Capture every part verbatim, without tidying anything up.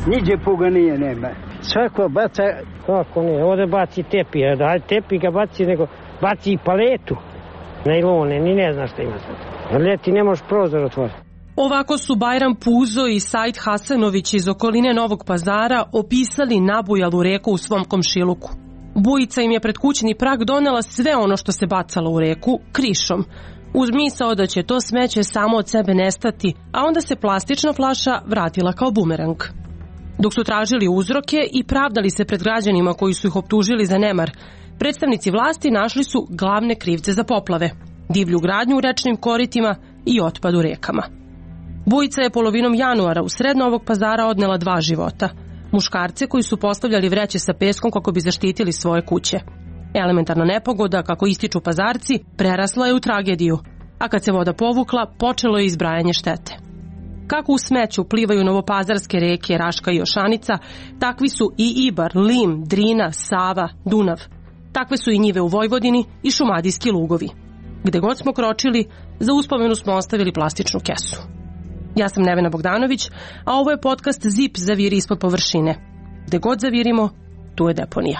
Niđe puga nije, nema. Svako baca... Kako ne, ovdje baci tepi, da tepi ga baci, nego baci i paletu. Najlone, ni ne zna šta ima sad. Ljeti ne možeš prozor otvoriti. Ovako su Bajram Puzo i Said Hasanović iz okoline Novog Pazara opisali nabujalu reku u svom komšiluku. Bujica im je pred kućni prag donela sve ono što se bacalo u reku krišom, uz misao da će to smeće samo od sebe nestati, a onda se plastična flaša vratila kao bumerang. Dok su tražili uzroke i pravdali se pred građanima koji su ih optužili za nemar, predstavnici vlasti našli su glavne krivce za poplave, divlju gradnju u rečnim koritima i otpad u rekama. Bujica je polovinom januara u sred Novog Pazara odnela dva života. Muškarce koji su postavljali vreće sa peskom kako bi zaštitili svoje kuće. Elementarna nepogoda, kako ističu Pazarci, prerasla je u tragediju, a kad se voda povukla, počelo je izbrajanje štete. Kako u smeću plivaju novopazarske reke Raška i Ošanica, takvi su i Ibar, Lim, Drina, Sava, Dunav. Takve su i njive u Vojvodini i šumadijski lugovi. Gde god smo kročili, za uspomenu smo ostavili plastičnu kesu. Ja sam Nevena Bogdanović, a ovo je podcast Zip zaviri ispod površine. Gde god zavirimo, tu je deponija.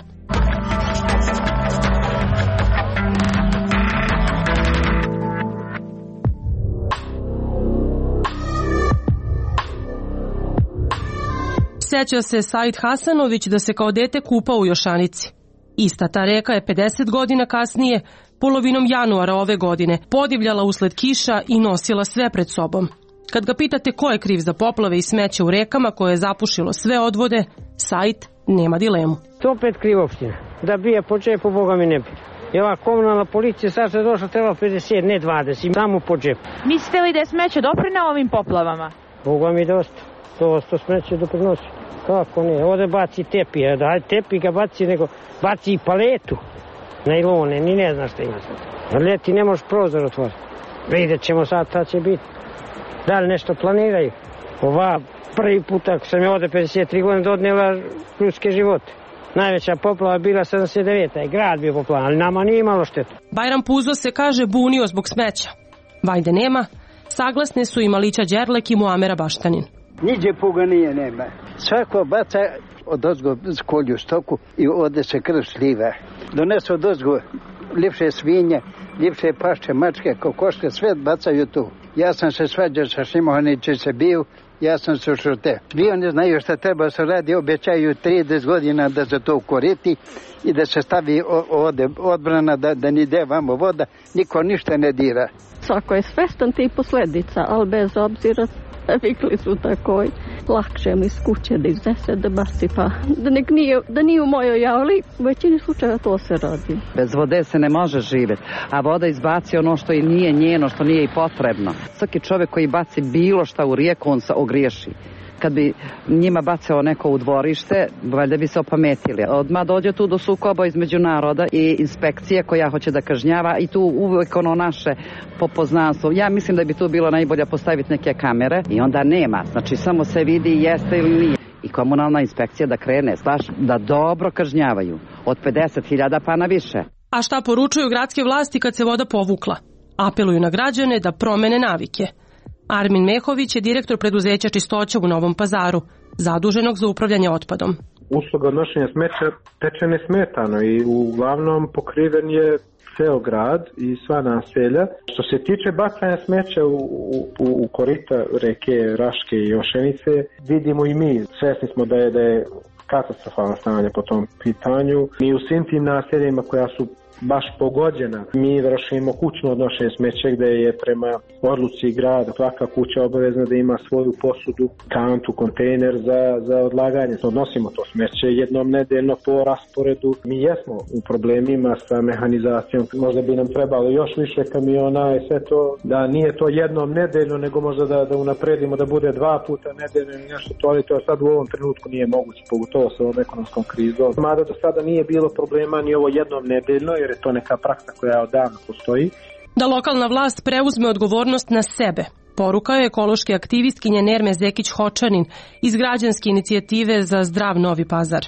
Sjeća se Said Hasanović da se kao dete kupao u Jošanici. Ista ta reka je pedeset godina kasnije, polovinom januara ove godine, podivljala usled kiša i nosila sve pred sobom. Kad ga pitate ko je kriv za poplave i smeće u rekama koje je zapušilo sve odvode, Said nema dilemu. To opet kriv opština. Da bije po džepu, Boga mi ne bi. I ova komunalna policija sad se došla, treba pedeset, ne dvadeset, samo po džepu. Mislite li da je smeće doprineo ovim poplavama? Boga mi dosta. Dosta smeće doprinosi. Kako ne, ovdje baci tepi, da tepi ga baci, nego baci i paletu. Najlone, ni ne zna šta ima sad. Ljeti ne možeš prozor otvoriti. Vidjet ćemo sad, šta će biti. Da li nešto planiraju? Ova prvi put, ako sam je ovdje pedeset tri godine odnela ljudske živote. Najveća poplava bila sedamdeset devete. je grad bio poplavan, ali nama nije imalo štetu. Bajram Puzo se kaže bunio zbog smeća. Vajde nema, saglasne su i Malića Đerlek i Muamera Baštanin. Niđe puga nije, nema. Svako baca od ozgo kolju stoku i ode se krv sliva. Donesu od ozgo ljepše svinje, ljepše pašče, mačke, kokoške, sve bacaju tu. Ja sam se svađao sa Šimohaniće se bio, ja sam se šute. Vi oni znaju šta treba se radi, obećaju trideset godina da se to ukoriti i da se stavi ovde odbrana, da, da ni de vamo voda, niko ništa ne dira. Svako je svestan tih posledica, ali bez obzira vikli su tako, lakše mi iz kuće da iznese, da baci, pa da, nek nije, da nije u mojoj javli, u većini slučaja to se radi. Bez vode se ne može živjeti, a voda izbaci ono što i nije njeno, što nije i potrebno. Svaki čovjek koji baci bilo šta u rijeku, on se ogriješi. Kad bi njima bacao neko u dvorište, valjda bi se opametili. Odmah dođe tu do sukoba između naroda i inspekcije koja hoće da kažnjava i tu uvijek ono naše popoznanstvo. Ja mislim da bi tu bilo najbolje postaviti neke kamere i onda nema. Znači samo se vidi jeste ili nije. I komunalna inspekcija da krene, znaš, da dobro kažnjavaju. Od pedeset hiljada pa na više. A šta poručuju gradske vlasti kad se voda povukla? Apeluju na građane da promene navike. Armin Mehović je direktor preduzeća Čistoća u Novom Pazaru, zaduženog za upravljanje otpadom. Usluga odnošenja smeća teče nesmetano i uglavnom pokriven je ceo grad i sva naselja. Što se tiče bacanja smeća u, u, u korita reke Raške i Ošenice, vidimo i mi, svesni smo da je, da je katastrofalno stanje po tom pitanju. Mi u svim tim naseljima koja su baš pogođena, mi vršimo kućno odnošenje smeća gde je prema odluci grada svaka kuća obavezna da ima svoju posudu, kantu, kontejner za, za odlaganje. Odnosimo to smeće jednom nedeljno po rasporedu. Mi jesmo u problemima sa mehanizacijom. Možda bi nam trebalo još više kamiona i sve to, da nije to jednom nedeljno, nego možda da, da unapredimo da bude dva puta nedeljno ili nešto to, ali to sad u ovom trenutku nije moguće, pogotovo sa ovom ekonomskom krizom. Mada do sada nije bilo problema ni ovo jednom nedeljno, jer je to neka praksa koja odavno postoji. Da lokalna vlast preuzme odgovornost na sebe, poruka je ekološke aktivistkinje Nerme Zekić Hočanin iz građanske inicijative za zdrav Novi Pazar.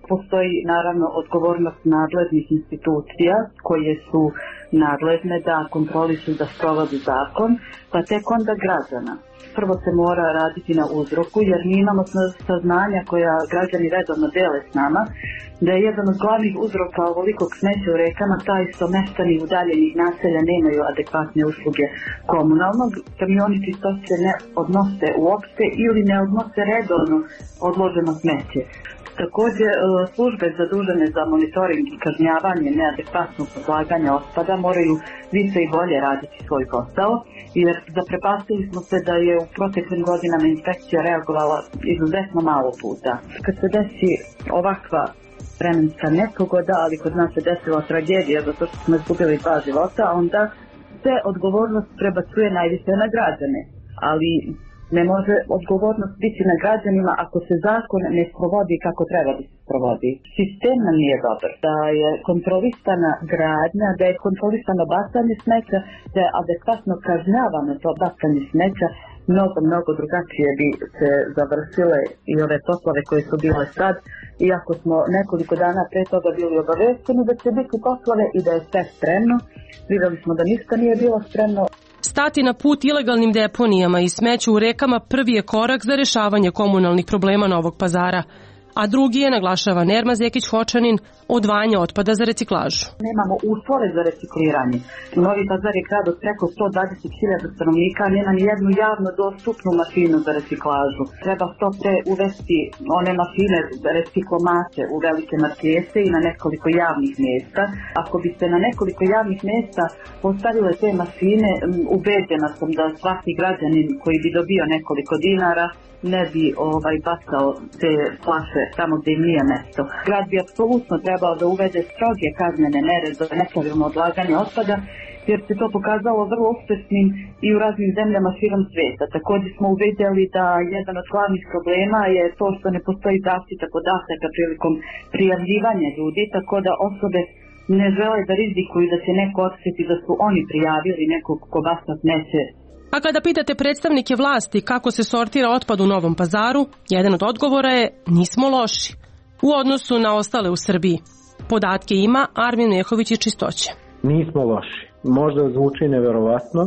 Postoji naravno odgovornost nadležnih institucija koje su nadležne da kontrolišu, da sprovode zakon, pa tek onda građana. Prvo se mora raditi na uzroku, jer mi imamo saznanja koja građani redovno dele s nama, da je jedan od glavnih uzroka ovolikog smeća u rekama taj što meštani udaljenih naselja nemaju adekvatne usluge komunalnog, kamioni čistoće ne odnose uopšte ili ne odnose redovno odloženo smeće. Također, službe zadužene za monitoring i kažnjavanje neadekvatnog odlaganja otpada moraju više i bolje raditi svoj posao, jer zaprepastili smo se da je u proteklim godinama inspekcija reagovala izuzetno malo puta. Kad se desi ovakva vremenska nepogoda, ali kod nas se desila tragedija zato što smo izgubili dva života, onda se odgovornost prebacuje najviše na građane, ali ne može odgovornost biti na građanima ako se zakon ne sprovodi kako treba da se sprovodi. Sistem nam nije dobar, da je kontrolisana gradnja, da je kontrolisano bacanje smeća, da je adekvatno kažnjavano to bacanje smeća, mnogo, mnogo drugačije bi se završile i ove poplave koje su bile sad, iako smo nekoliko dana pre toga bili obavešteni da će biti poplave i da je sve spremno. Videli smo da ništa nije bilo spremno. Stati na put ilegalnim deponijama i smeću u rekama prvi je korak za rešavanje komunalnih problema Novog Pazara, a drugi je, naglašava Nerma Zekić-Hočanin, odvajanje otpada za reciklažu. Nemamo uslove za recikliranje. Novi Pazar je grad od preko sto dvadeset hiljada stanovnika, nema ni jednu javno dostupnu mašinu za reciklažu. Treba što pre uvesti one mašine za reciklomate u velike markete i na nekoliko javnih mjesta. Ako bi se na nekoliko javnih mjesta postavile te mašine, ubeđena sam da svaki građanin koji bi dobio nekoliko dinara ne bi ovaj, bacao te flaše tamo gdje im nije mesto. Grad bi apsolutno trebao da uvede stroge kaznene mere za nepravilno odlaganje otpada, jer se to pokazalo vrlo uspešnim i u raznim zemljama širom svijeta. Također smo uvidjeli da jedan od glavnih problema je to što ne postoji zaštita podataka prilikom prijavljivanja ljudi, tako da osobe ne žele da rizikuju da će neko otkriti da su oni prijavili nekog ko baca smeće. A kada pitate predstavnike vlasti kako se sortira otpad u Novom Pazaru, jedan od odgovora je nismo loši u odnosu na ostale u Srbiji. Podatke ima Armin Nehović iz Čistoće. Nismo loši. Možda zvuči neverovatno.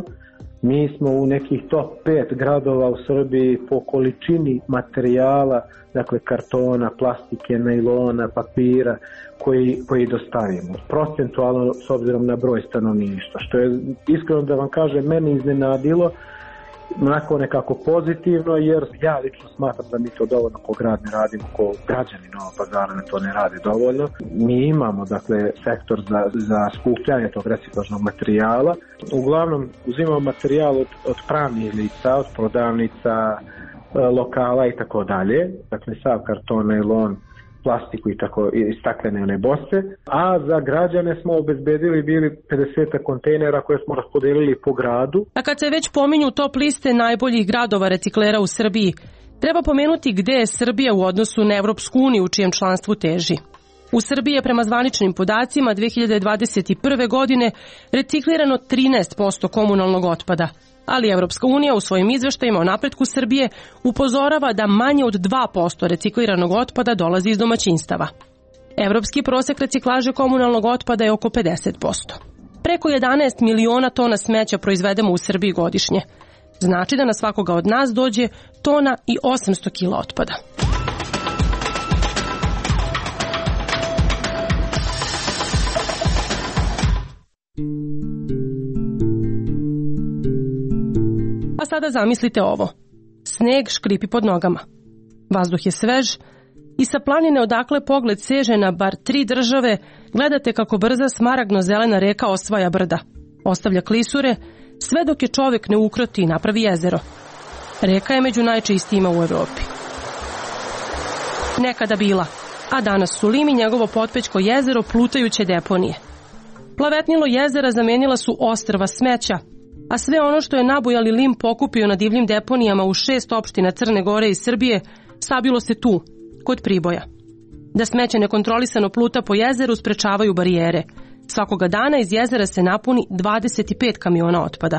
Mi smo u nekih top pet gradova u Srbiji po količini materijala, dakle kartona, plastike, najlona, papira koji, koji dostavimo. Procentualno s obzirom na broj stanovništva, što je iskreno da vam kažem meni iznenadilo, onako nekako pozitivno, jer ja lično smatram da mi to dovoljno ko grad ne radimo, ko građani Novog Pazara to ne rade dovoljno. Mi imamo dakle sektor za, za skupljanje tog reciklažnog materijala. Uglavnom uzimamo materijal od, od pravnih lica, od prodavnica, lokala i tako dalje. Dakle sav karton, najlon, plastiku i tako i staklene one boce, a za građane smo obezbedili bili pedeset kontejnera koje smo raspodelili po gradu. A kad se već pominju top liste najboljih gradova reciklera u Srbiji, treba pomenuti gde je Srbija u odnosu na Evropsku uniju u čijem članstvu teži. U Srbiji je prema zvaničnim podacima dve hiljade dvadeset prve. godine reciklirano trinaest posto komunalnog otpada, ali Evropska unija u svojim izveštajima o napretku Srbije upozorava da manje od dva posto recikliranog otpada dolazi iz domaćinstava. Evropski prosek reciklaže komunalnog otpada je oko pedeset posto. Preko jedanaest miliona tona smeća proizvedemo u Srbiji godišnje. Znači da na svakoga od nas dođe tona i osamsto kila otpada. A sada zamislite ovo. Sneg škripi pod nogama. Vazduh je svež i sa planine odakle pogled seže na bar tri države gledate kako brza smaragno-zelena reka osvaja brda. Ostavlja klisure sve dok je čovjek ne ukroti i napravi jezero. Reka je među najčistijima u Evropi. Nekada bila, a danas su Lim i njegovo potpećko jezero plutajuće deponije. Plavetnilo jezera zamenila su ostrva smeća, a sve ono što je nabujali Lim pokupio na divljim deponijama u šest opština Crne Gore i Srbije sabilo se tu, kod Priboja. Da smeće nekontrolisano pluta po jezeru sprečavaju barijere. Svakoga dana iz jezera se napuni dvadeset pet kamiona otpada.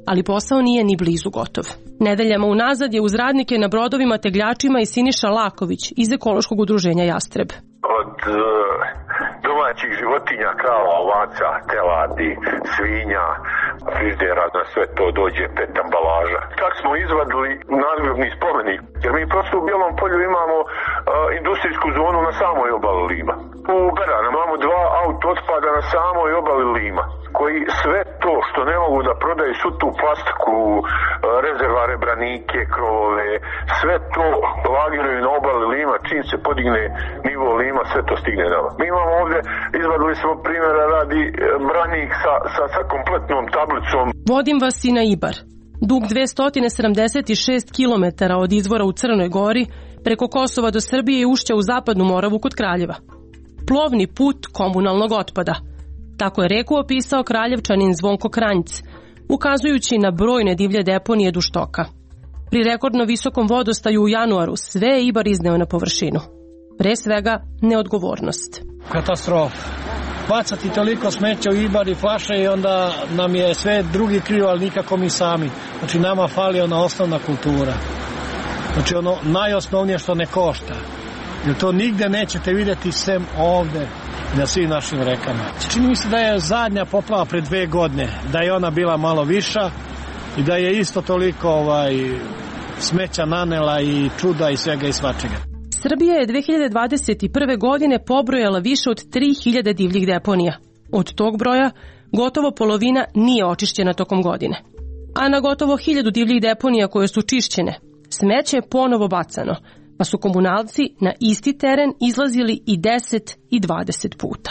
ali posao nije ni blizu gotov. Nedeljama unazad je uz radnike na brodovima tegljačima i Siniša Laković iz ekološkog udruženja Jastreb. Od uh, domaćih životinja, krava, ovaca, teladi, svinja, friždera, na sve to dođe pet ambalaža. Tako smo izvadili nadgrobni spomenik, jer mi prosto u Bijelom Polju imamo uh, industrijsku zonu na samoj obali Lima. U Beranu imamo dva auto otpada na samoj obali Lima, koji sve to što ne mogu da prodaju, svu tu plastiku, rezervare, branike, krovove, sve to lagiraju na obali Lima, čim se podigne nivo Lima, sve to stigne nama. Mi imamo ovdje, izvadili smo primjera radi branik sa, sa, sa kompletnom tablicom. Vodim vas i na Ibar. Dug dvesta sedamdeset šest kilometara od izvora u Crnoj Gori, preko Kosova do Srbije i ušća u Zapadnu Moravu kod Kraljeva. Plovni put komunalnog otpada. Tako je reku opisao Kraljevčanin Zvonko Kranjc, ukazujući na brojne divlje deponije duž toka. Pri rekordno visokom vodostaju u januaru sve je Ibar izneo na površinu. Pre svega, neodgovornost. Katastrofa. Bacati toliko smeća u Ibar i flaše i onda nam je sve drugi krivo, ali nikako mi sami. Znači nama fali ona osnovna kultura. Znači ono najosnovnije što ne košta. Jer to nigde nećete vidjeti sem ovde na svim našim rekama. Čini mi se da je zadnja poplava pre dve godine, da je ona bila malo viša i da je isto toliko ovaj, smeća nanela i čuda i svega i svačega. Srbija je dve hiljade dvadeset prve. godine pobrojala više od tri hiljade divljih deponija. Od tog broja gotovo polovina nije očišćena tokom godine. A na gotovo hiljadu divljih deponija koje su čišćene, smeće je ponovo bacano, pa su komunalci na isti teren izlazili i deset i dvadeset puta.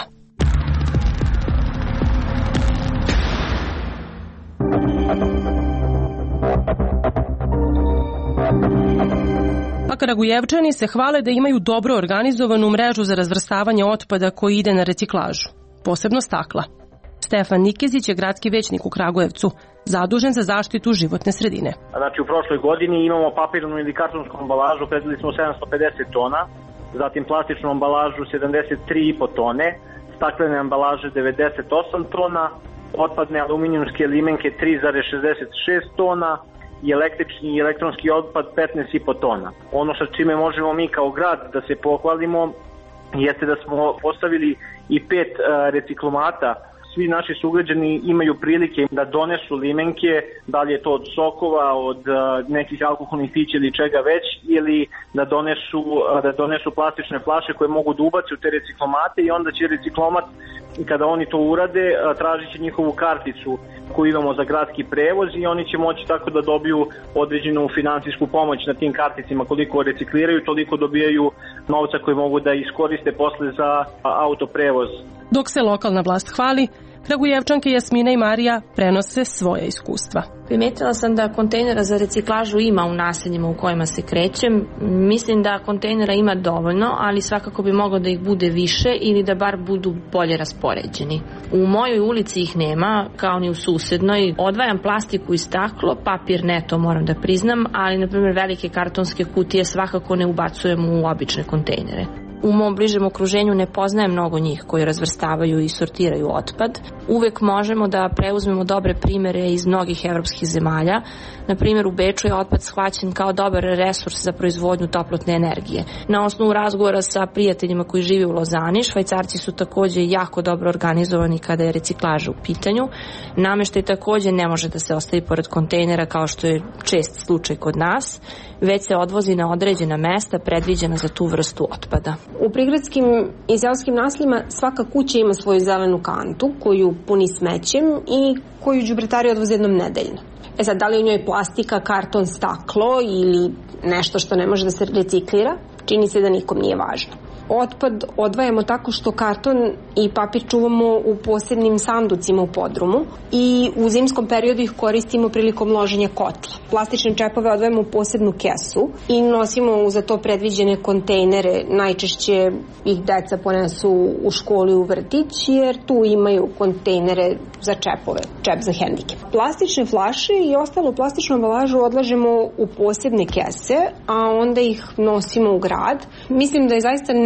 A Kragujevčani se hvale da imaju dobro organizovanu mrežu za razvrstavanje otpada koji ide na reciklažu, posebno stakla. Stefan Nikezić je gradski većnik u Kragujevcu, zadužen za zaštitu životne sredine. Znači u prošloj godini imamo papirnu ili kartonsku ambalažu, predvideli smo sedamsto pedeset tona, zatim plastičnu ambalažu sedamdeset tri i po tone, staklene ambalaže devedeset osam tona, otpadne aluminijumske limenke tri zarez šezdeset šest tona i električni i elektronski otpad petnaest i po tona. Ono sa čime možemo mi kao grad da se pohvalimo jeste da smo postavili i pet uh, reciklomata. Svi naši sugrađani imaju prilike da donesu limenke, da li je to od sokova, od uh, nekih alkoholnih pića ili čega već, ili da donesu, uh, da donesu plastične flaše koje mogu da ubace u te reciklomate i onda će reciklomat, kada oni to urade, uh, tražit će njihovu karticu koju imamo za gradski prevoz i oni će moći tako da dobiju određenu finansijsku pomoć na tim karticima. Koliko recikliraju, toliko dobijaju novca koji mogu da iskoriste posle za uh, autoprevoz. Dok se lokalna vlast hvali, Kragujevčanke Jasmina i Marija prenose svoje iskustva. Primetila sam da kontejnera za reciklažu ima u naseljima u kojima se krećem. Mislim da kontejnera ima dovoljno, ali svakako bi moglo da ih bude više ili da bar budu bolje raspoređeni. U mojoj ulici ih nema, kao ni u susednoj. Odvajam plastiku i staklo, papir ne, to moram da priznam, ali na primjer velike kartonske kutije svakako ne ubacujem u obične kontejnere. U mom bližem okruženju ne poznajem mnogo njih koji razvrstavaju i sortiraju otpad. Uvek možemo da preuzmemo dobre primere iz mnogih evropskih zemalja. Na primjer, u Beču je otpad shvaćen kao dobar resurs za proizvodnju toplotne energije. Na osnovu razgovora sa prijateljima koji žive u Lozani, Švajcarci su takođe jako dobro organizovani kada je reciklaža u pitanju. Nameštaj takođe ne može da se ostavi pored kontejnera kao što je čest slučaj kod nas, već se odvozi na određena mesta predviđena za tu vrstu otpada. U prigradskim i seoskim naseljima svaka kuća ima svoju zelenu kantu koju puni smećem i koju đubretari odvoze jednom nedeljno. E sad, da li u njoj plastika, karton, staklo ili nešto što ne može da se reciklira, čini se da nikom nije važno. Otpad odvajamo tako što karton i papir čuvamo u posebnim sanducima u podrumu i u zimskom periodu ih koristimo prilikom loženja kotla. Plastične čepove odvajamo u posebnu kesu i nosimo za to predviđene kontejnere. Najčešće ih deca ponesu u školu i u vrtić jer tu imaju kontejnere za čepove, čep za hendikep. Plastične flaše i ostalo plastičnu ambalažu odlažemo u posebne kese, a onda ih nosimo u grad. Mislim da je zaista ne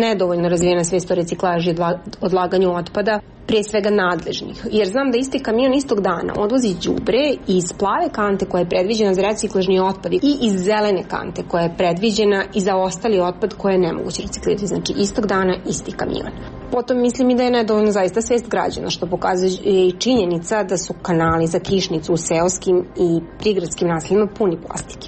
nedovoljno razvijena svijest o reciklaži i odlaganju otpada, prije svega nadležnih. Jer znam da isti kamion istog dana odvozi đubre iz plave kante koja je predviđena za reciklažni otpad i iz zelene kante koja je predviđena i za ostali otpad koje je nemoguće reciklirati. Znači istog dana isti kamion. Potom mislim i da je nedovoljno zaista svijest građana, što pokazuje i činjenica da su kanali za kišnicu u seoskim i prigradskim naseljima puni plastike.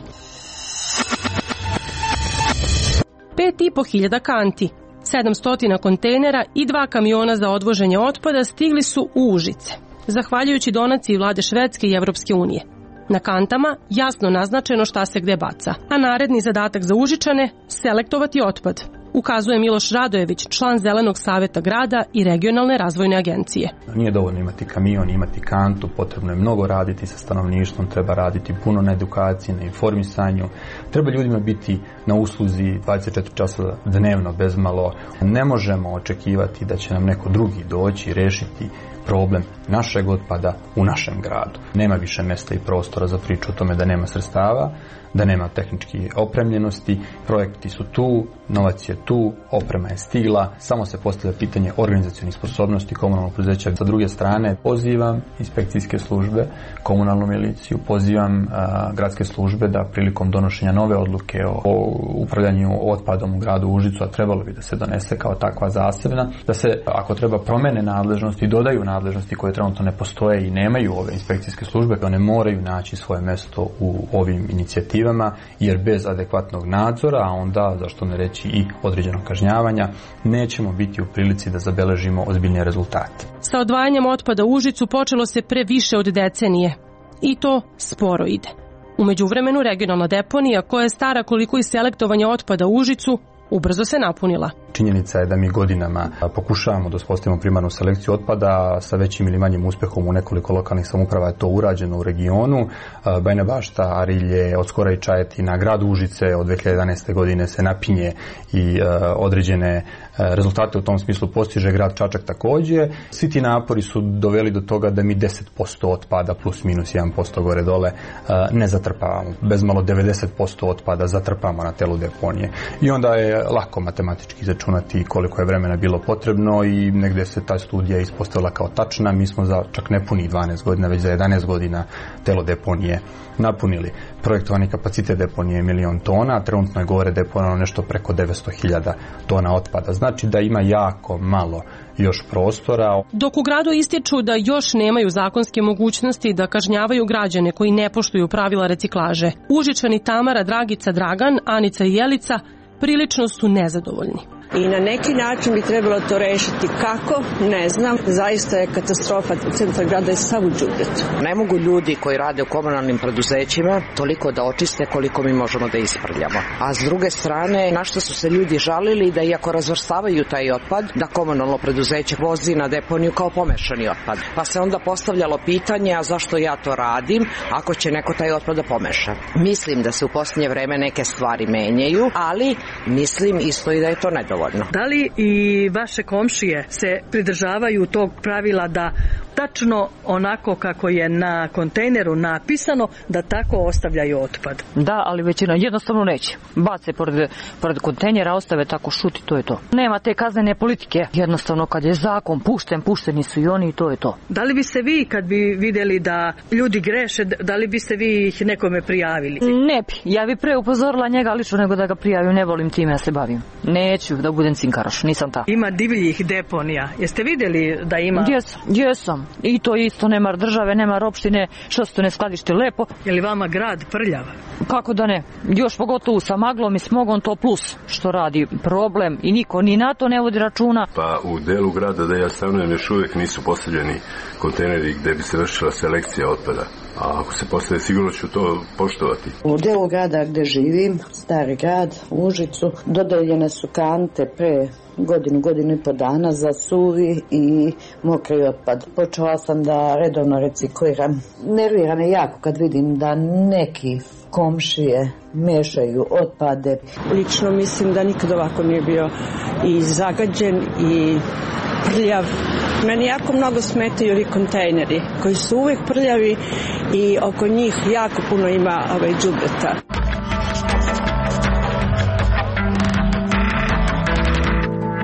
Pet i po hiljada kanti, sedamsto kontejnera i dva kamiona za odvoženje otpada stigli su u Užice, zahvaljujući donaciji vlade Švedske i Evropske unije. Na kantama jasno naznačeno šta se gde baca, a naredni zadatak za Užičane – selektovati otpad, ukazuje Miloš Radojević, član Zelenog saveta grada i regionalne razvojne agencije. Nije dovoljno imati kamion, imati kantu, potrebno je mnogo raditi sa stanovništvom, treba raditi puno na edukaciji, na informisanju, treba ljudima biti na usluzi dvadeset četiri časa dnevno bezmalo. Ne možemo očekivati da će nam neko drugi doći i rešiti problem našeg otpada u našem gradu. Nema više mjesta i prostora za priču o tome da nema sredstava, da nema tehničke opremljenosti, projekti su tu, novac je tu, oprema je stigla, samo se postavlja pitanje organizacionih sposobnosti komunalnog preduzeća. Sa druge strane, pozivam inspekcijske službe, komunalnu miliciju, pozivam a, gradske službe da prilikom donošenja nove odluke o, o upravljanju otpadom u gradu Užicu, a trebalo bi da se donese kao takva zasebna, da se, ako treba, promene nadležnosti, dodaju nadležnosti koje trenutno ne postoje i nemaju ove inspekcijske službe, one moraju naći svoje mesto u ovim inicijativama, jer bez adekvatnog nadzora, a onda, zašto ne reći i određenog kažnjavanja, nećemo biti u prilici da zabeležimo ozbiljne rezultate. Sa odvajanjem otpada u Užicu počelo se pre više od decenije i to sporo ide. U međuvremenu regionalna deponija, koja je stara koliko i selektovanje otpada u Užicu, ubrzo se napunila. Činjenica je da mi godinama pokušavamo da uspostavimo primarnu selekciju otpada, sa većim ili manjim uspehom u nekoliko lokalnih samouprava je to urađeno u regionu. Bajina Bašta, Arilje, od skora i Čajetina, grad Užice od dve hiljade jedanaeste godine se napinje i određene rezultate u tom smislu postiže, grad Čačak takođe. Svi ti napori su doveli do toga da mi deset posto otpada plus minus jedan posto gore dole ne zatrpavamo. Bez malo devedeset posto otpada zatrpamo na telu deponije. I onda je lako matematički izračunati koliko je vremena bilo potrebno i negde se ta studija ispostavila kao tačna. Mi smo za čak ne punih dvanaest godina, već za jedanaest godina telo deponije napunili. Projektovani kapacitet deponije je milion tona, a trenutno je gore deponovano nešto preko devetsto hiljada tona otpada. Znači da ima jako malo još prostora. Dok u gradu ističu da još nemaju zakonske mogućnosti da kažnjavaju građane koji ne poštuju pravila reciklaže, Užičani Tamara, Dragica, Dragan, Anica i Jelica prilično su nezadovoljni. I na neki način bi trebalo to rešiti. Kako? Ne znam. Zaista je katastrofa. Centar grada je sav u đubretu. Ne mogu ljudi koji rade u komunalnim preduzećima toliko da očiste koliko mi možemo da isprljamo. A s druge strane, na što su se ljudi žalili da iako razvrstavaju taj otpad, da komunalno preduzeće vozi na deponiju kao pomešani otpad. Pa se onda postavljalo pitanje, a zašto ja to radim ako će neko taj otpad da pomeša. Mislim da se u posljednje vreme neke stvari menjaju, ali mislim isto i da je to nedovoljno. Da li i vaše komšije se pridržavaju tog pravila da tačno onako kako je na kontejneru napisano da tako ostavljaju otpad? Da, ali većina jednostavno neće. Bace pored, pored kontejnera, ostave tako, šuti, to je to. Nema te kaznene politike. Jednostavno kad je zakon pušten, pušteni su i oni i to je to. Da li biste vi, kad bi vidjeli da ljudi greše, da li biste vi ih nekome prijavili? Ne bi. Ja bi pre upozorila njega lično nego da ga prijavim. Ne volim time, ja se bavim. Neću da budem cinkaroš, nisam ta. Ima divljih deponija. Jeste vidjeli da ima? Jesam, jesam. I to isto, nema države, nema opštine, što se to ne skladište lepo. Je li vama grad prljav? Kako da ne? Još pogotovo sa maglom i smogom, to plus što radi problem i niko ni na to ne vodi računa. Pa u delu grada da ja stanujem još uvijek nisu postavljeni kontejneri gde bi se vršila selekcija otpada. A ako se postaje, sigurno ću to poštovati. U delu grada gde živim, stari grad, u Užicu, dodeljene su kante pre godinu, godinu i po dana za suvi i mokri otpad. Počela sam da redovno recikliram. Nervira me jako kad vidim da neki komšije mešaju otpade. Lično mislim da nikad ovako nije bio i zagađen i prljav. Meni jako mnogo smetaju ovi kontejneri koji su uvijek prljavi i oko njih jako puno ima ovaj đubreta.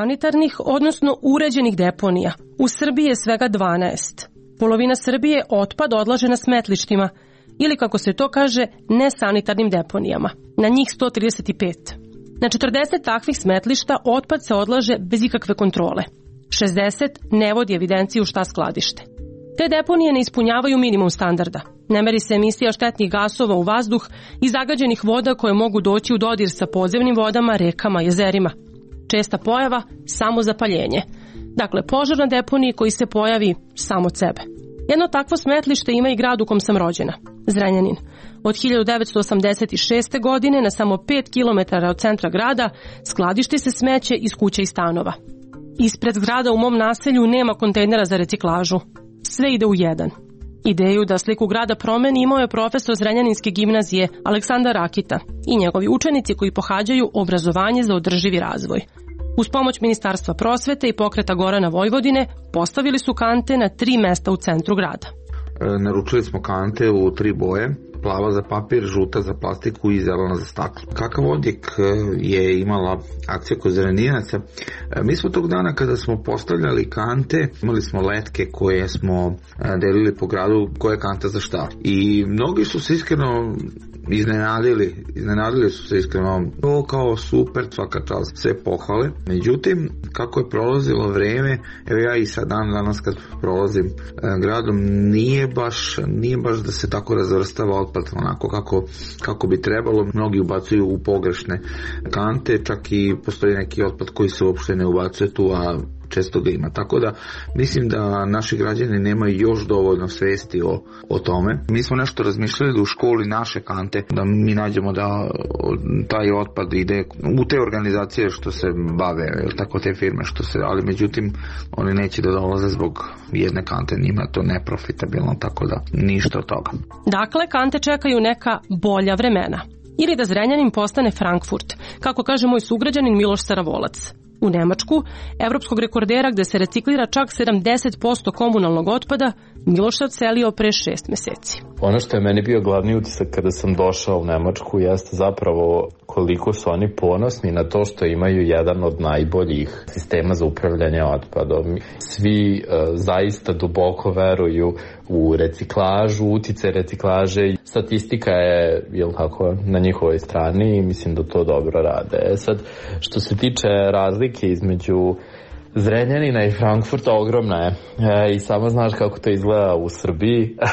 sanitarnih, odnosno uređenih deponija. U Srbiji je svega dvanaest. Polovina Srbije otpad odlaže na smetlištima, ili kako se to kaže, nesanitarnim deponijama. Na njih sto trideset pet. Na četrdeset takvih smetlišta otpad se odlaže bez ikakve kontrole. šezdeset ne vodi evidenciju šta skladište. Te deponije ne ispunjavaju minimum standarda. Ne meri se emisija štetnih gasova u vazduh i zagađenih voda koje mogu doći u dodir sa podzemnim vodama, rekama, jezerima. Česta pojava samo zapaljenje. Dakle, požar na deponiji koji se pojavi samo od sebe. Jedno takvo smetlište ima i grad u kom sam rođena, Zrenjanin. Od hiljadu devetsto osamdeset šeste. godine na samo pet kilometara od centra grada skladišti se smeće iz kuća i stanova. Ispred zgrada u mom naselju nema kontejnera za reciklažu. Sve ide u jedan. Ideju da sliku grada promeni imao je profesor Zrenjaninske gimnazije Aleksandar Rakita i njegovi učenici koji pohađaju obrazovanje za održivi razvoj. Uz pomoć Ministarstva prosvete i Pokreta Gorana Vojvodine postavili su kante na tri mesta u centru grada. Naručili smo kante u tri boje, plava za papir, žuta za plastiku i zelena za staklo. Kakav odjek je imala akcija kod Zrenjanaca? Mi smo tog dana kada smo postavljali kante, imali smo letke koje smo delili po gradu, koja je kanta za šta. I mnogi su se iskreno iznenadili, iznenadili su se iskreno, to kao super, svaka čast, sve pohvale. Međutim, kako je prolazilo vreme, evo ja i sad dan danas kad prolazim gradom, nije baš, nije baš da se tako razvrstava otpad onako kako, kako bi trebalo. Mnogi ubacuju u pogrešne kante, čak i postoji neki otpad koji se uopšte ne ubacuje tu, a često ga ima. Tako da mislim da naši građani nemaju još dovoljno svesti o, o tome. Mi smo nešto razmišljali da u školi naše kante, da mi nađemo da taj otpad ide u te organizacije što se bave, tako te firme što se, ali međutim oni neće da dolaze zbog jedne kante, njima to neprofitabilno, tako da ništa od toga. Dakle, kante čekaju neka bolja vremena. Ili da Zrenjanin postane Frankfurt, kako kaže moj sugrađanin Miloš Saravolac. U Nemačku, evropskog rekordera gde se reciklira čak sedamdeset posto komunalnog otpada, Miloš se odselio pre šest meseci. Ono što je meni bio glavni utisak kada sam došao u Nemačku jeste zapravo koliko su oni ponosni na to što imaju jedan od najboljih sistema za upravljanje otpadom. Svi uh, zaista duboko veruju u reciklažu, uticaj reciklaže. Statistika je, jel tako, na njihovoj strani i mislim da to dobro rade. Sad, što se tiče razlike između Zrenjanina i Frankfurta, ogromna je. E, I samo znaš kako to izgleda u Srbiji e,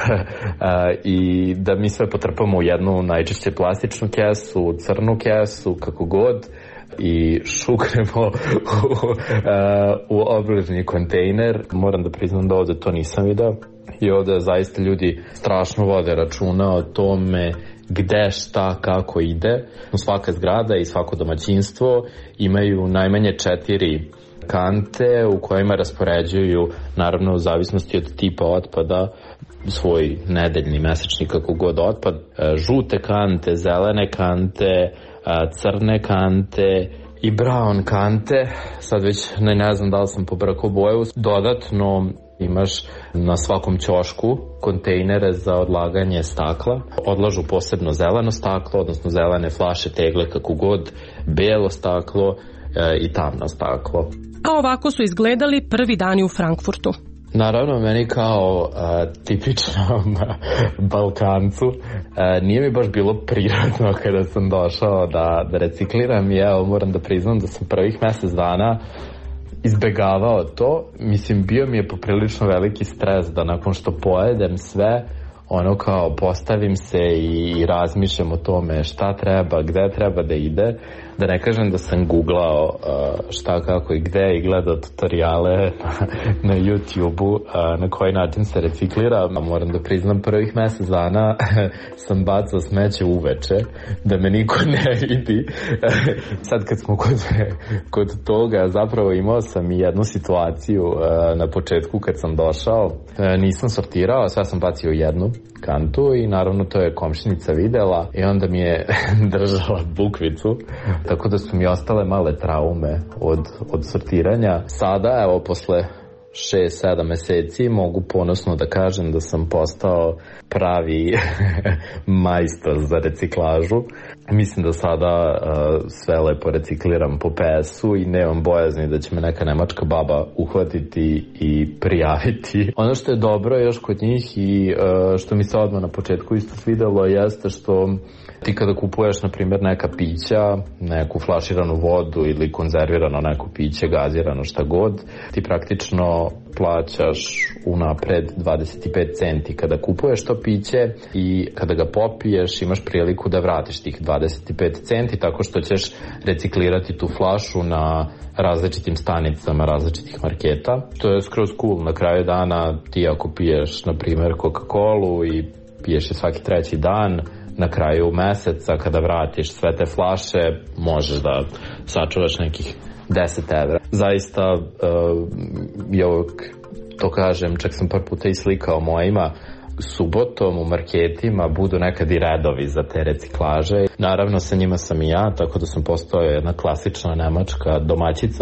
i da mi sve potrpamo u jednu najčešće plastičnu kesu, crnu kesu, kako god, i šuknemo u, e, u obližnji kontejner. Moram da priznam da ovde to nisam video i ovde zaista ljudi strašno vode računa o tome gde, šta, kako ide. Svaka zgrada i svako domaćinstvo imaju najmanje četiri kante u kojima raspoređuju, naravno u zavisnosti od tipa otpada, svoj nedeljni, mesečni, kako god otpad, žute kante, zelene kante, crne kante i brown kante. Sad već ne, ne znam da li sam pobrkao boju. Dodatno imaš na svakom ćošku kontejnere za odlaganje stakla. Odlažu posebno zeleno staklo, odnosno zelene flaše, tegle, kako god, belo staklo e, i tamno staklo. A ovako su izgledali prvi dani u Frankfurtu. Naravno, meni kao uh, tipičnom Balkancu uh, nije mi baš bilo prirodno kada sam došao da, da recikliram i evo moram da priznam da sam prvih mesec dana izbegavao to. Mislim, bio mi je poprilično veliki stres da nakon što pojedem sve, ono kao postavim se i razmišljam o tome šta treba, gde treba da ide. Da ne kažem da sam googlao uh, šta, kako i gde i gledao tutoriale na, na YouTube-u uh, na koji način se reciklira. Moram da priznam, prvih mesec dana sam bacao smeće uveče da me niko ne vidi. Sad kad smo kod, kod toga, zapravo imao sam i jednu situaciju uh, na početku kad sam došao. Uh, nisam sortirao, sve sam bacio u jednu kantu i naravno to je komšinica videla i onda mi je držala bukvicu, tako da su mi ostale male traume od, od sortiranja. Sada, evo, posle šest sedam meseci mogu ponosno da kažem da sam postao pravi majstor za reciklažu. Mislim da sada uh, sve lepo recikliram po P S-u i nemam bojazni da će me neka nemačka baba uhvatiti i prijaviti. Ono što je dobro još kod njih i uh, što mi se odmah na početku isto svidelo jeste što ti kada kupuješ, na primjer, neka pića, neku flaširanu vodu ili konzervirano neko piće, gazirano, šta god, ti praktično plaćaš unapred dvadeset pet centi kada kupuješ to piće i kada ga popiješ imaš priliku da vratiš tih dvadeset pet centi tako što ćeš reciklirati tu flašu na različitim stanicama različitih marketa. To je skroz cool. Na kraju dana ti ako piješ, na primjer, Coca-Colu i piješ je svaki treći dan, na kraju meseca kada vratiš sve te flaše možeš da sačuvaš nekih deset evra. Zaista uh, ja uvijek to kažem, čak sam par puta i slikao mojima, subotom u marketima budu nekad i redovi za te reciklaže. Naravno sa njima sam i ja, tako da sam postao jedna klasična nemačka domaćica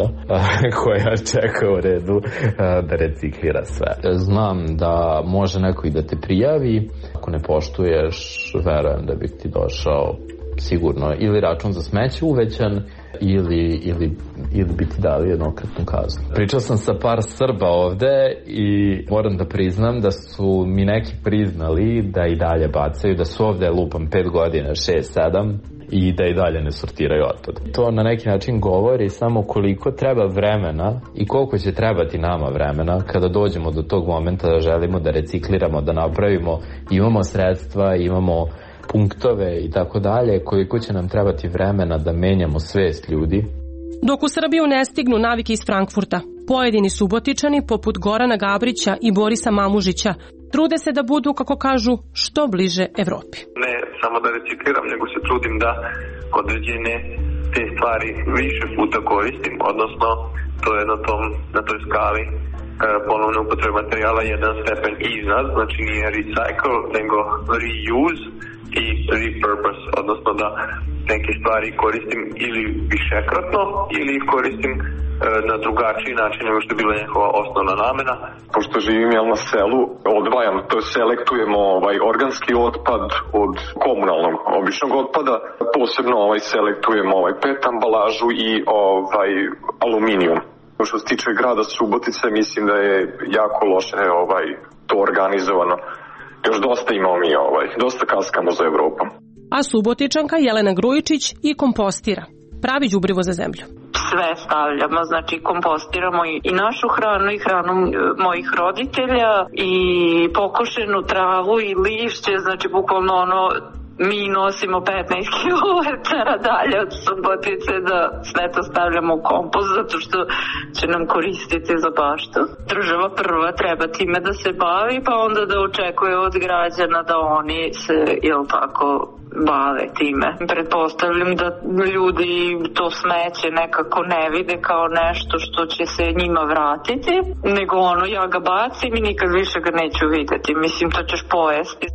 koja čeka u redu da reciklira sve. Znam da može neko i da te prijavi, ako ne poštuješ, verujem da bih ti došao sigurno ili račun za smeće uvećan ili, ili, ili bi ti dali jednokratnu kaznu. Pričao sam sa par Srba ovde i moram da priznam da su mi neki priznali da i dalje bacaju, da su ovde lupam pet godina, šest, sedam i da i dalje ne sortiraju otpad. To na neki način govori samo koliko treba vremena i koliko će trebati nama vremena kada dođemo do tog momenta da želimo da recikliramo, da napravimo, imamo sredstva, imamo punktove i tako dalje, koliko će nam trebati vremena da menjamo svest ljudi. Dok u Srbiju ne stignu navike iz Frankfurta, pojedini Subotičani, poput Gorana Gabrića i Borisa Mamužića, trude se da budu, kako kažu, što bliže Evropi. Ne samo da recikliram, nego se trudim da određene te stvari više puta koristim, odnosno to je na, tom, na toj skali e, ponovne upotrebe materijala jedan stepen iznad, znači nije recycle, nego reuse i repurpose, odnosno da neke stvari koristim ili višekratno ili ih koristim e, na drugačiji način nego što je bila njihova osnovna namena. Pošto živim jel, na selu, odvajam, to selektujemo ovaj organski otpad od komunalnog običnog otpada, posebno ovaj selektujemo ovaj pet ambalažu i ovaj aluminijum. Što se tiče grada Subotice, mislim da je jako loše ovaj to organizovano. Još dosta imamo mi, ovaj, dosta kaskamo za Evropom. A Subotičanka Jelena Grujičić i kompostira. Pravi đubrivo za zemlju. Sve stavljamo, znači kompostiramo i, i našu hranu i hranu mojih roditelja i pokošenu travu i lišće, znači bukvalno ono mi nosimo petnaest kilometara dalje od Subotice da sve to stavljamo u kompost zato što će nam koristiti za baštu. Država prva treba time da se bavi pa onda da očekuje od građana da oni se, jel tako, bave time. Pretpostavljam da ljudi to smeće nekako ne vide kao nešto što će se njima vratiti, nego ono ja ga bacim i nikad više ga neću videti. Mislim, to ćeš pojesti.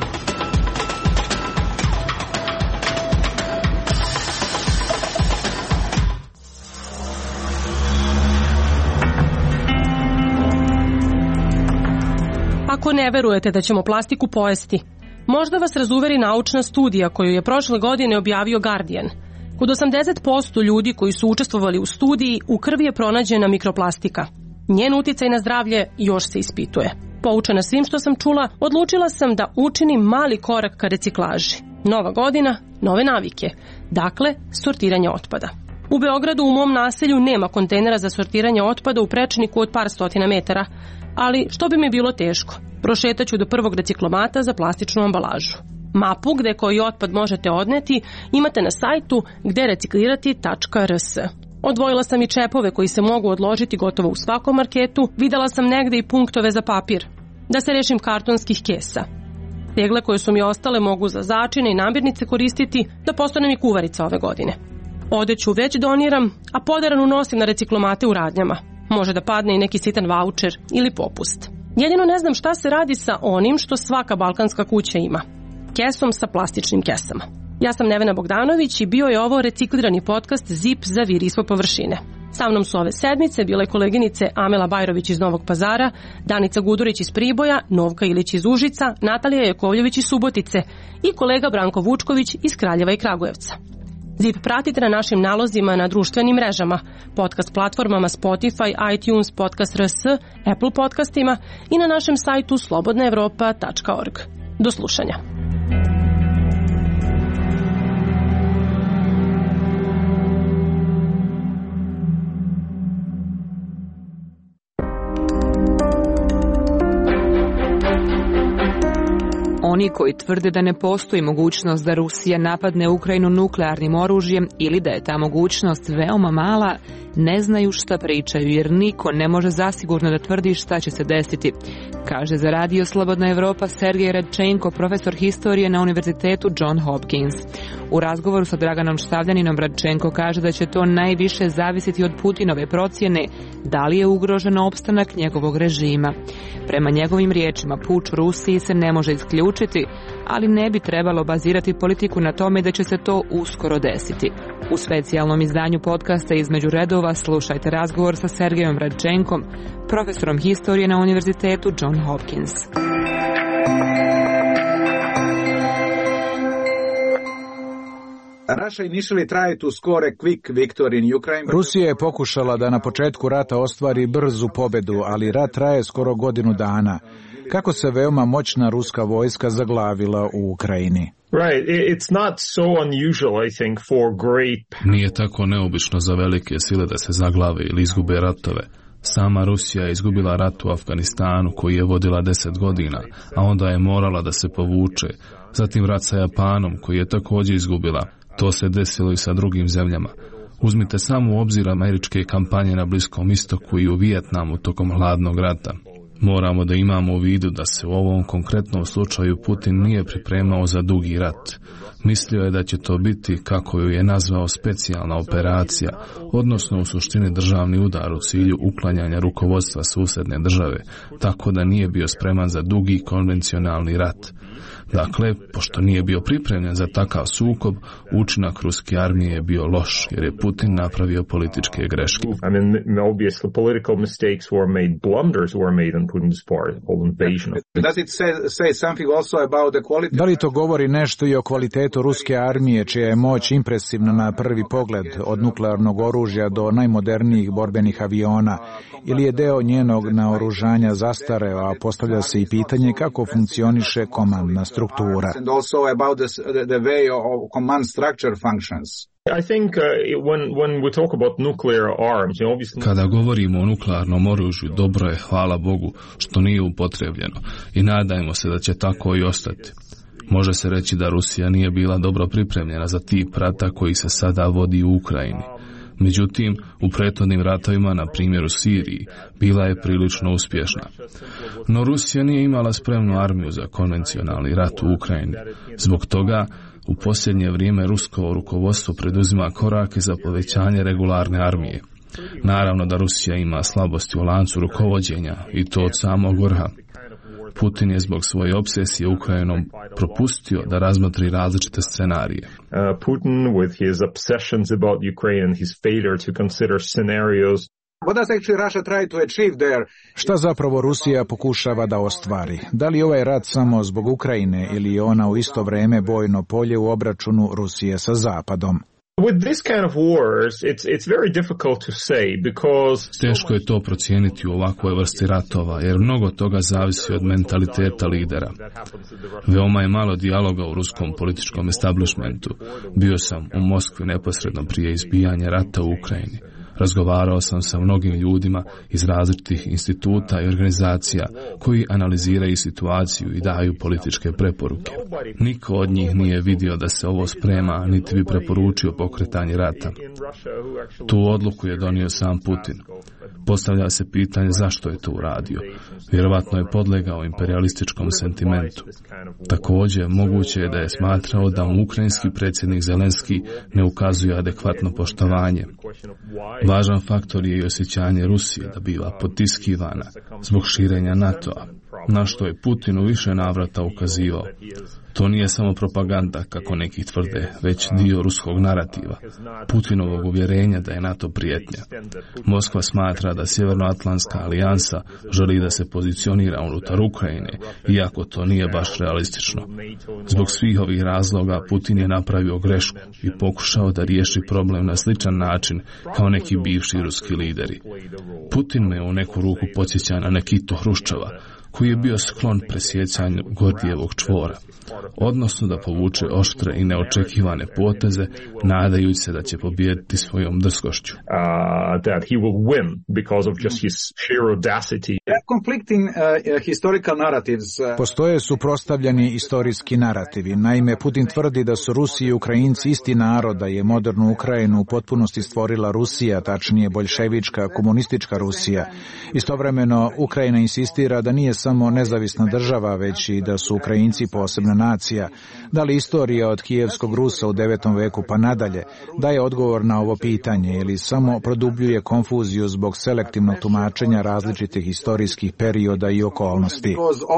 Ako ne verujete da ćemo plastiku pojesti, možda vas razuveri naučna studija koju je prošle godine objavio Guardian. Kod osamdeset posto ljudi koji su učestvovali u studiji u krvi je pronađena mikroplastika. Njen uticaj na zdravlje još se ispituje. Poučena svim što sam čula, odlučila sam da učinim mali korak ka reciklaži. Nova godina, nove navike. Dakle, sortiranje otpada. U Beogradu u mom naselju nema kontejnera za sortiranje otpada u prečniku od par stotina metara, ali što bi mi bilo teško? Prošetaću do prvog reciklomata za plastičnu ambalažu. Mapu gde koji otpad možete odneti imate na sajtu gde reciklirati tačka r s. Odvojila sam i čepove koji se mogu odložiti gotovo u svakom marketu, videla sam negde i punktove za papir, da se rešim kartonskih kesa. Tegle koje su mi ostale mogu za začine i namirnice koristiti da postane mi kuvarica ove godine. Odeću već doniram, a poderanu nosim na reciklomate u radnjama. Može da padne i neki sitan vaučer ili popust. Jedino ne znam šta se radi sa onim što svaka balkanska kuća ima. Kesom sa plastičnim kesama. Ja sam Nevena Bogdanović i bio je ovo reciklirani podcast Zip za vir ispod površine. Sa mnom su ove sedmice bile koleginice Amela Bajrović iz Novog Pazara, Danica Gudurić iz Priboja, Novka Ilić iz Užica, Natalija Jakovljević iz Subotice i kolega Branko Vučković iz Kraljeva i Kragujevca. Zip pratite na našim nalozima na društvenim mrežama, podcast platformama Spotify, iTunes, Podcast R S, Apple podcastima i na našem sajtu slobodna evropa tačka org. Do slušanja. Oni koji tvrde da ne postoji mogućnost da Rusija napadne Ukrajinu nuklearnim oružjem ili da je ta mogućnost veoma mala, ne znaju šta pričaju, jer niko ne može zasigurno da tvrdi šta će se desiti, kaže za Radio Slobodna Evropa Sergej Radčenko, profesor historije na Univerzitetu John Hopkins. U razgovoru sa Draganom Štavljaninom Radčenko kaže da će to najviše zavisiti od Putinove procjene da li je ugrožen opstanak njegovog režima. Prema njegovim riječima, puč u Rusiji se ne može isključiti, ali ne bi trebalo bazirati politiku na tome da će se to uskoro desiti. U specijalnom izdanju podcasta Između redova slušajte razgovor sa Sergejom Radčenkom, profesorom historije na Univerzitetu John Hopkins. Rusija je pokušala da na početku rata ostvari brzu pobedu, ali rat traje skoro godinu dana. Kako se veoma moćna ruska vojska zaglavila u Ukrajini? Nije tako neobično za velike sile da se zaglave ili izgube ratove. Sama Rusija je izgubila rat u Afganistanu koji je vodila deset godina, a onda je morala da se povuče. Zatim rat sa Japanom koji je također izgubila. To se desilo i sa drugim zemljama. Uzmite samo u obzir američke kampanje na Bliskom istoku i u Vijetnamu tokom hladnog rata. Moramo da imamo u vidu da se u ovom konkretnom slučaju Putin nije pripremao za dugi rat. Mislio je da će to biti, kako ju je nazvao, specijalna operacija, odnosno u suštini državni udar u cilju uklanjanja rukovodstva susedne države, tako da nije bio spreman za dugi konvencionalni rat. Dakle, pošto nije bio pripremljen za takav sukob, učinak ruske armije je bio loš, jer je Putin napravio političke greške. I mean, obviously political mistakes were made, blunders were made on Putin's part, whole invasion of... Does it say, say something also about the quality... Da li to govori nešto i o kvalitetu ruske armije, čija je moć impresivna na prvi pogled, od nuklearnog oružja do najmodernijih borbenih aviona, ili je deo njenog naoružanja zastareo, a postavlja se i pitanje kako funkcioniše komandna struktura. And also about the, the way of command structure functions. I think uh, when when we talk about nuclear arms, you know, obviously... Kada govorimo o nuklearnom oružju, dobro je, hvala Bogu, što nije upotrebljeno i nadajmo se da će tako i ostati. Može se reći da Rusija nije bila dobro pripremljena za tip rata koji se sada vodi u Ukrajini. Međutim, u prethodnim ratovima, na primjer u Siriji, bila je prilično uspješna. No Rusija nije imala spremnu armiju za konvencionalni rat u Ukrajini. Zbog toga, u posljednje vrijeme rusko rukovodstvo preduzima korake za povećanje regularne armije. Naravno da Rusija ima slabosti u lancu rukovođenja i to od samog vrha. Putin je zbog svoje obsesije Ukrajinom propustio da razmotri različite scenarije. Uh, Putin with his obsessions about Ukraine and his failure to consider scenarios. What does actually Russia try to achieve there? Šta zapravo Rusija pokušava da ostvari? Da li ovaj rat samo zbog Ukrajine ili je ona u isto vrijeme bojno polje u obračunu Rusije sa Zapadom? With this kind of wars, it's it's very difficult to say because teško je to procijeniti u ovakvoj vrsti ratova, jer mnogo toga zavisi od mentaliteta lidera. Veoma je malo dijaloga u ruskom političkom establishmentu. Bio sam u Moskvi neposredno prije izbijanja rata u Ukrajini. Razgovarao sam sa mnogim ljudima iz različitih instituta i organizacija koji analiziraju situaciju i daju političke preporuke. Niko od njih nije vidio da se ovo sprema, niti bi preporučio pokretanje rata. Tu odluku je donio sam Putin. Postavlja se pitanje zašto je to uradio. Vjerovatno je podlegao imperialističkom sentimentu. Također, moguće je da je smatrao da mu ukrajinski predsjednik Zelenski ne ukazuje adekvatno poštovanje. Važan faktor je i osjećanje Rusije da biva potiskivana zbog širenja NATO-a. na što je Putin u više navrata ukazivao. To nije samo propaganda, kako neki tvrde, već dio ruskog narativa, Putinovog uvjerenja da je NATO prijetnja. Moskva smatra da Sjevernoatlantska alijansa želi da se pozicionira unutar Ukrajine, iako to nije baš realistično. Zbog svih ovih razloga Putin je napravio grešku i pokušao da riješi problem na sličan način kao neki bivši ruski lideri. Putin me u neku ruku podsjeća na Nikitu Hruščova, koji je bio sklon presjecanju Gordijevog čvora, odnosno da povuče oštre i neočekivane poteze, nadajući se da će pobijediti svojom drskošću. Uh, that he will win because of just his sheer audacity. Conflicting uh, historical narratives. Postoje suprotstavljeni istorijski narativi. Naime, Putin tvrdi da su Rusi i Ukrajinci isti narod, da je modernu Ukrajinu u potpunosti stvorila Rusija, tačnije boljševička, komunistička Rusija. Istovremeno, Ukrajina insistira da nije samo nezavisna država, već i da su Ukrajinci posebna nacija. Da li istorija od kijevskog Rusa u devetom veku pa nadalje daje odgovor na ovo pitanje ili samo produbljuje konfuziju zbog selektivnog tumačenja različitih historijskih perioda i okolnosti?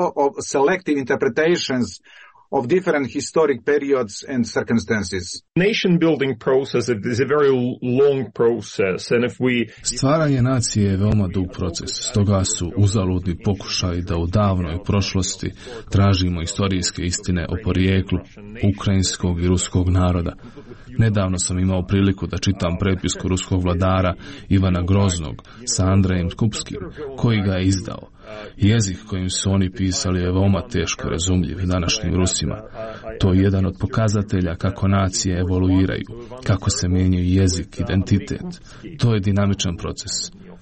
of different historic periods and circumstances. Nation building process is a very long process, and if we... Stvaranje nacije je veoma dug proces, stoga su uzaludni pokušaj da u davnoj prošlosti tražimo istorijske istine o porijeklu ukrajinskog i ruskog naroda. Nedavno sam imao priliku da čitam prepisku ruskog vladara Ivana Groznog sa Andrejem Skupskim, koji ga je izdao. Jezik kojim su oni pisali je veoma teško razumljiv današnjim Rusima. To je jedan od pokazatelja kako nacije evoluiraju, kako se mijenjaju jezik, identitet. To je dinamičan proces.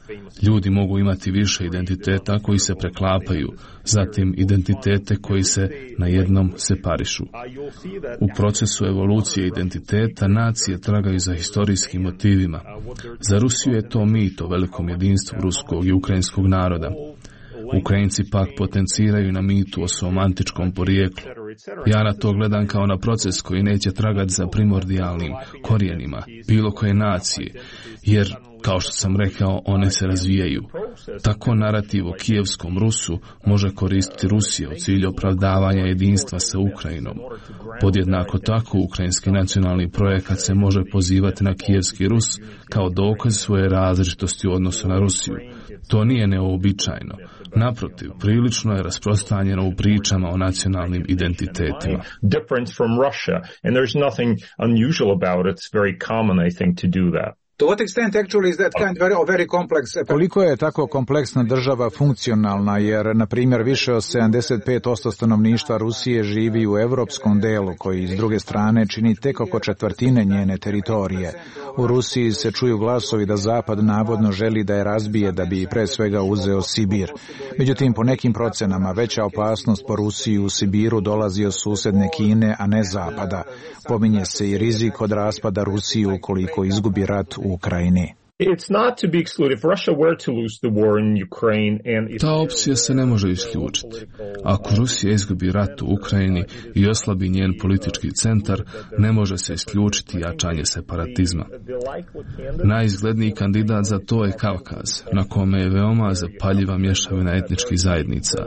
Ljudi mogu imati više identiteta koji se preklapaju, zatim identitete koji se na jednom separišu. U procesu evolucije identiteta nacije tragaju za historijskim motivima. Za Rusiju je to mit o velikom jedinstvu ruskog i ukrajinskog naroda. Ukrajinci pak potenciraju na mitu o svom antičkom porijeklu. Ja na to gledam kao na proces koji neće tragati za primordijalnim korijenima bilo koje nacije, jer, kao što sam rekao, one se razvijaju. Tako narativ o kijevskom Rusu može koristiti Rusija u cilju opravdavanja jedinstva sa Ukrajinom. Podjednako tako, ukrajinski nacionalni projekat se može pozivati na kijevski Rus kao dokaz svoje različitosti u odnosu na Rusiju. To nije neobičajno. Naprotiv, prilično je rasprostranjeno u pričama o nacionalnim identitetima. Difference from Russia, and there's nothing unusual about it. It's very common, I think, to do that. To what extent actually is that kind of very, very complex? Koliko je tako kompleksna država funkcionalna, jer, na primjer, više od sedamdeset pet posto stanovništva Rusije živi u evropskom delu, koji s druge strane čini tek oko četvrtine njene teritorije. U Rusiji se čuju glasovi da Zapad navodno želi da je razbije da bi pre svega uzeo Sibir. Međutim, po nekim procenama, veća opasnost po Rusiju u Sibiru dolazi od susedne Kine, a ne Zapada. Pominje se i rizik od raspada Rusije ukoliko izgubi rat u Ukrajini. It's not to be excluded. If Russia were to lose the war in Ukraine and Ta opcija se ne može isključiti. Ako Rusija izgubi rat u Ukrajini i oslabi njen politički centar, ne može se isključiti jačanje separatizma. Najizgledniji kandidat za to je Kavkaz, na kome je veoma zapaljiva mješavina etničkih zajednica.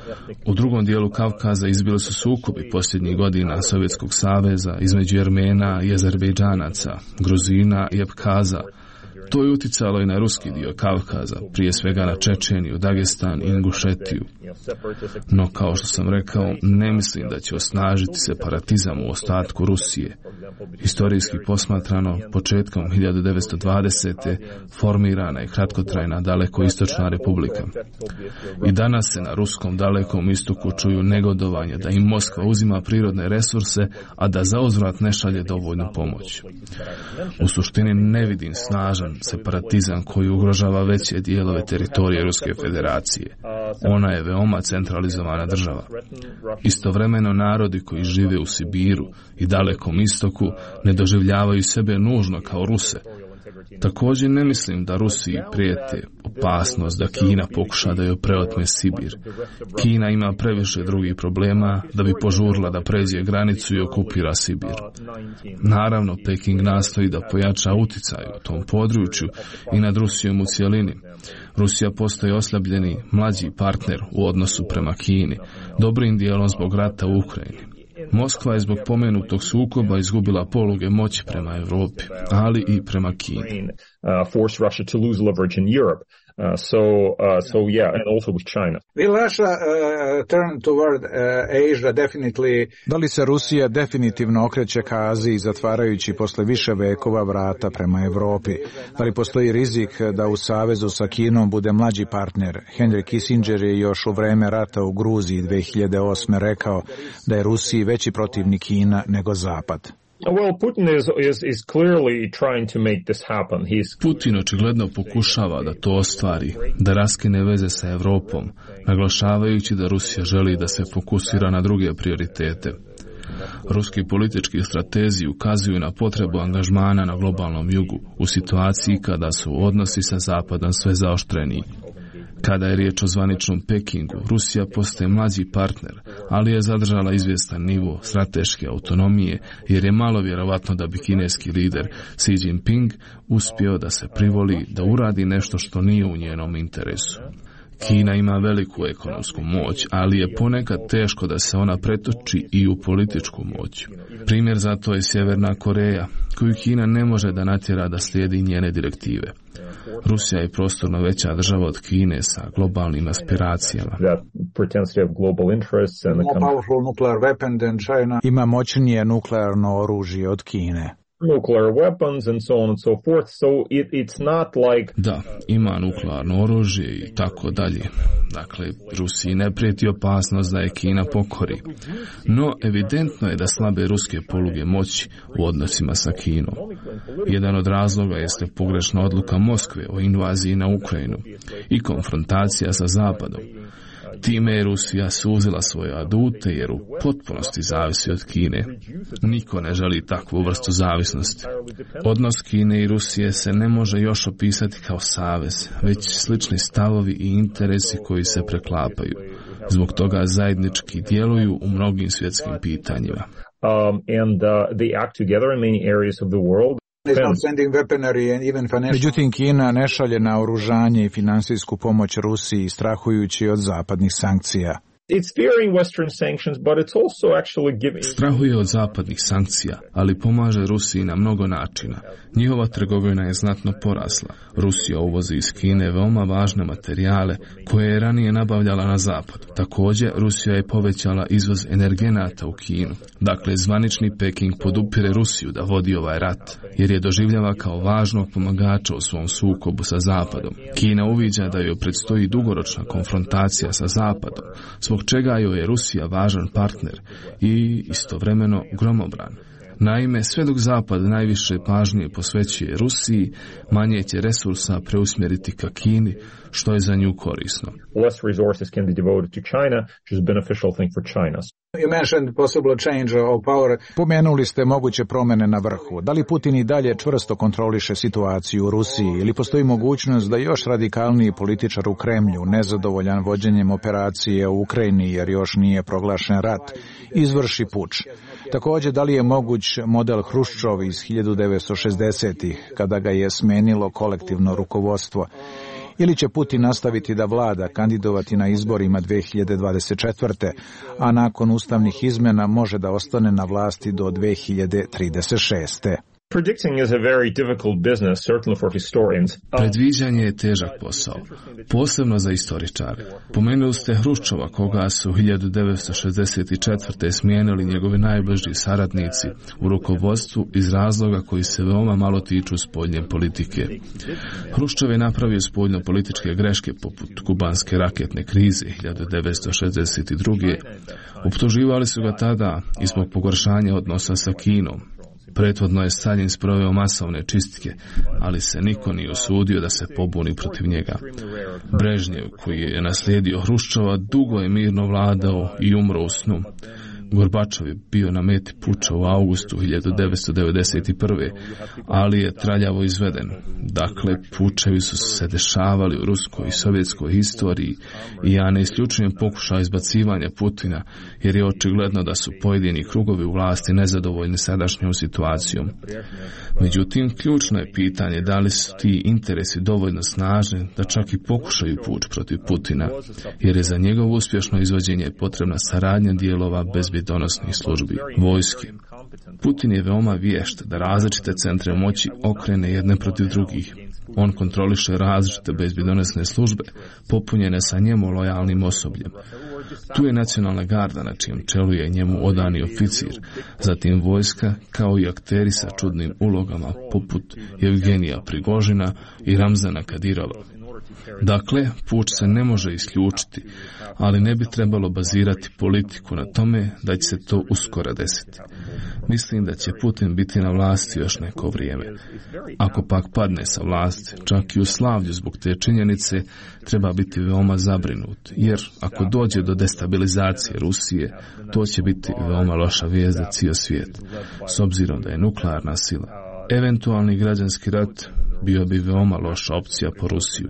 U drugom dijelu Kavkaza izbili su sukobi posljednjih godina Sovjetskog saveza između Jermena i Azerbejdžanaca, Gruzina i Abkaza. To je uticalo i na ruski dio Kavkaza, prije svega na Čečeniju, Dagestan i Ingušetiju. No, kao što sam rekao, ne mislim da će osnažiti separatizam u ostatku Rusije. Historijski posmatrano, početkom hiljadu devetsto dvadesete formirana je kratkotrajna Dalekoistočna republika. I danas se na ruskom Dalekom istoku čuju negodovanje da im Moskva uzima prirodne resurse, a da zauzvrat ne šalje dovoljnu pomoć. U suštini ne vidim snažan separatizam koji ugrožava veće dijelove teritorije Ruske federacije. Ona je veoma centralizovana država. Istovremeno narodi koji žive u Sibiru i Dalekom istoku ne doživljavaju sebe nužno kao Ruse. Također ne mislim da Rusiji prijete opasnost da Kina pokuša da joj preotme Sibir. Kina ima previše drugih problema da bi požurila da pređe granicu i okupira Sibir. Naravno, Peking nastoji da pojača uticaj u tom području i nad Rusijom u cijelini. Rusija postaje oslabljeni mlađi partner u odnosu prema Kini, dobrim dijelom zbog rata u Ukrajini. Moskva je zbog pomenutog sukoba izgubila poluge moći prema Europi, ali i prema Kini. Uh, so, uh, so yeah, and also with China. Will Russia uh, turn toward uh, Asia definitely? Da li se Rusija definitivno okreće ka Aziji, zatvarajući posle više vekova vrata prema Europi? Da li postoji rizik da u savezu sa Kinom bude mlađi partner? Henry Kissinger je još u vreme rata u Gruziji dve hiljade osme rekao da je Rusiji veći protivnik Kina nego Zapad. Well, Putin is, is, is clearly trying to make this happen. He's... Putin očigledno pokušava da to ostvari, da raskine veze sa Europom, naglašavajući da Rusija želi da se fokusira na druge prioritete. Ruski politički stratezi ukazuju na potrebu angažmana na globalnom jugu u situaciji kada su odnosi sa Zapadom sve zaoštreniji. Kada je riječ o zvaničnom Pekingu, Rusija postaje mlađi partner, ali je zadržala izvjestan nivo strateške autonomije, jer je malo vjerovatno da bi kineski lider Xi Jinping uspio da se privoli da uradi nešto što nije u njenom interesu. Kina ima veliku ekonomsku moć, ali je ponekad teško da se ona pretoči i u političku moć. Primjer za to je Sjeverna Koreja, koju Kina ne može da natjera da slijedi njene direktive. Rusija je prostorno veća država od Kine sa globalnim aspiracijama. Ima moćnije nuklearno oružje od Kine. Nuclear weapons and so on and so forth, so it, it's not like... Da, ima nuklearno oružje i tako dalje. Dakle, Rusiji ne prijeti opasnost da je Kina pokori. No, evidentno je da slabe ruske poluge moći u odnosima sa Kinom. Jedan od razloga jeste pogrešna odluka Moskve o invaziji na Ukrajinu i konfrontacija sa Zapadom. Time je Rusija suzila svoje adute jer u potpunosti zavisi od Kine. Niko ne želi takvu vrstu zavisnosti. Odnos Kine i Rusije se ne može još opisati kao savez, već slični stavovi i interesi koji se preklapaju. Zbog toga zajednički djeluju u mnogim svjetskim pitanjima. Um, and uh, they act together in many areas of the world. Međutim, Kina ne šalje naoružanje i finansijsku pomoć Rusiji, strahujući od zapadnih sankcija. It's fearing Western sanctions, but it's also actually giving... Strahuje od zapadnih sankcija, ali pomaže Rusiji na mnogo načina. Njihova trgovina je znatno porasla. Rusija uvozi iz Kine veoma važne materijale koje je ranije nabavljala na zapadu. Također, Rusija je povećala izvoz energenata u Kinu. Dakle, zvanični Peking podupire Rusiju da vodi ovaj rat, jer je doživljava kao važnog pomagača u svom sukobu sa zapadom. Kina uviđa da joj predstoji dugoročna konfrontacija sa zapadom, zbog čega joj je Rusija važan partner i istovremeno gromobran. Naime, sve dok Zapad najviše pažnje posvećuje Rusiji, manje će resursa preusmjeriti ka Kini, što je za nju korisno. Less resources can be devoted to China, which is a beneficial thing for China. You mentioned possible change of power. Pomenuli ste moguće promjene na vrhu. Da li Putin i dalje čvrsto kontroliše situaciju u Rusiji ili postoji mogućnost da još radikalniji političar u Kremlju, nezadovoljan vođenjem operacije u Ukrajini jer još nije proglašen rat, izvrši puč? Također, da li je moguć model Hruščov iz hiljadu devetsto šezdesetih kada ga je smenilo kolektivno rukovodstvo? Ili će Putin nastaviti da vlada, kandidovati na izborima dve hiljade dvadeset četvrte. a nakon ustavnih izmjena može da ostane na vlasti do dve hiljade trideset šeste. Predicting is a very difficult business, certainly for historians. Predviđanje je težak posao, posebno za istoričare. Pomenuli ste Hruščova, koga su hiljadu devetsto šezdeset četvrte smijenili njegovi najbliži saradnici u rukovodstvu iz razloga koji se veoma malo tiču spoljne politike. Hruščov je napravio spoljno-političke greške poput kubanske raketne krize hiljadu devetsto šezdeset druge. Optuživali su ga tada i zbog pogoršanja odnosa sa Kinom. Prethodno je Staljin sproveo masovne čistke, ali se niko nije usudio da se pobuni protiv njega. Brežnjev, koji je naslijedio Hruščova, dugo je mirno vladao i umro u snu. Gorbačov je bio na meti puča u augustu hiljadu devetsto devedeset prve. ali je traljavo izveden. Dakle, pučevi su se dešavali u ruskoj i sovjetskoj historiji i ja ne isključujem pokušaj izbacivanja Putina, jer je očigledno da su pojedini krugovi u vlasti nezadovoljni sadašnjom situacijom. Međutim, ključno je pitanje da li su ti interesi dovoljno snažni da čak i pokušaju puč protiv Putina, jer je za njegovo uspješno izvođenje potrebna saradnja dijelova bezbjedonosnih službi, vojske. Putin je veoma vješt da različite centre moći okrene jedne protiv drugih. On kontroliše različite bezbjedonosne službe popunjene sa njemu lojalnim osobljem. Tu je nacionalna garda na čijem čelu je njemu odani oficir, zatim vojska kao i akteri sa čudnim ulogama poput Evgenija Prigožina i Ramzana Kadirova. Dakle, puč se ne može isključiti, ali ne bi trebalo bazirati politiku na tome da će se to uskoro desiti. Mislim da će Putin biti na vlasti još neko vrijeme. Ako pak padne sa vlasti, čak i u slavlju zbog te činjenice, treba biti veoma zabrinut, jer ako dođe do destabilizacije Rusije, to će biti veoma loša vijest za cijeli svijet, s obzirom da je nuklearna sila. Eventualni građanski rat bio bi veoma loša opcija po Rusiju.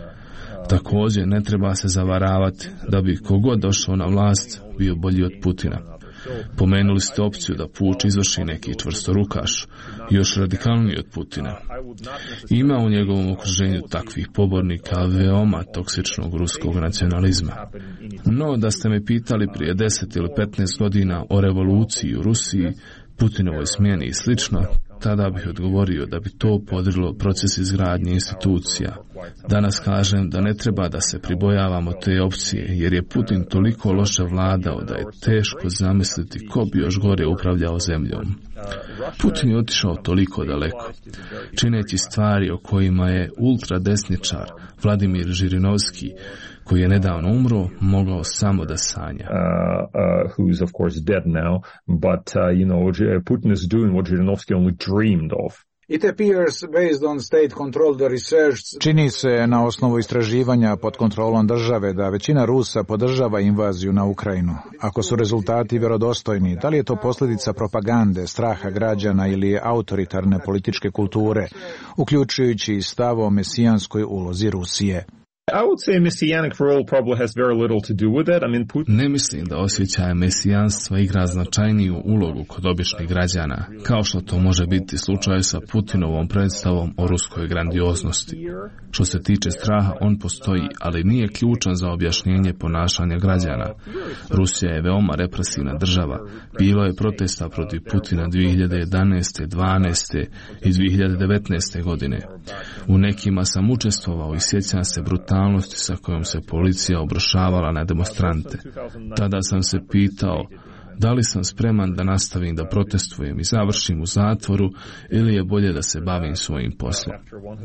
Također, ne treba se zavaravati da bi kogod došao na vlast bio bolji od Putina. Pomenuli ste opciju da puč izvrši neki čvrstorukaš, još radikalniji od Putina. Ima u njegovom okruženju takvih pobornika veoma toksičnog ruskog nacionalizma. No, da ste me pitali prije deset ili petnaest godina o revoluciji u Rusiji, Putinovoj smjeni i slično, tada bih odgovorio da bi to podrilo proces izgradnje institucija. Danas kažem da ne treba da se pribojavamo te opcije, jer je Putin toliko loše vladao da je teško zamisliti ko bi još gore upravljao zemljom. Putin je otišao toliko daleko, čineći stvari o kojima je ultradesničar Vladimir Žirinovski, koji je nedavno umro, mogao samo da sanja. Uh, uh, who's of course dead now, but uh, you know, Putin is doing what Žirinovski only dreamed of. It appears based on state controlled research. Čini se na osnovu istraživanja pod kontrolom države da većina Rusa podržava invaziju na Ukrajinu. Ako su rezultati vjerodostojni, da li je to posljedica propagande, straha građana ili autoritarne političke kulture, uključujući i stav o mesijanskoj ulozi Rusije? I would say messianic role probably has very little to do with that. I mean, Putin... Ne mislim da osjećaj mesijanstva igra značajniju ulogu kod običnih građana, kao što to može biti slučaj sa Putinovom predstavom o ruskoj grandioznosti. Što se tiče straha, on postoji, ali nije ključan za objašnjenje ponašanja građana. Rusija je veoma represivna država. Bilo je protesta protiv Putina dvije hiljade jedanaeste, dvanaeste i dvije hiljade devetnaeste godine. U nekima sam učestvovao i sjećam se brutalnosti sa kojom se policija obrušavala na demonstrante. Tada sam se pitao da li sam spreman da nastavim da protestujem i završim u zatvoru ili je bolje da se bavim svojim poslom.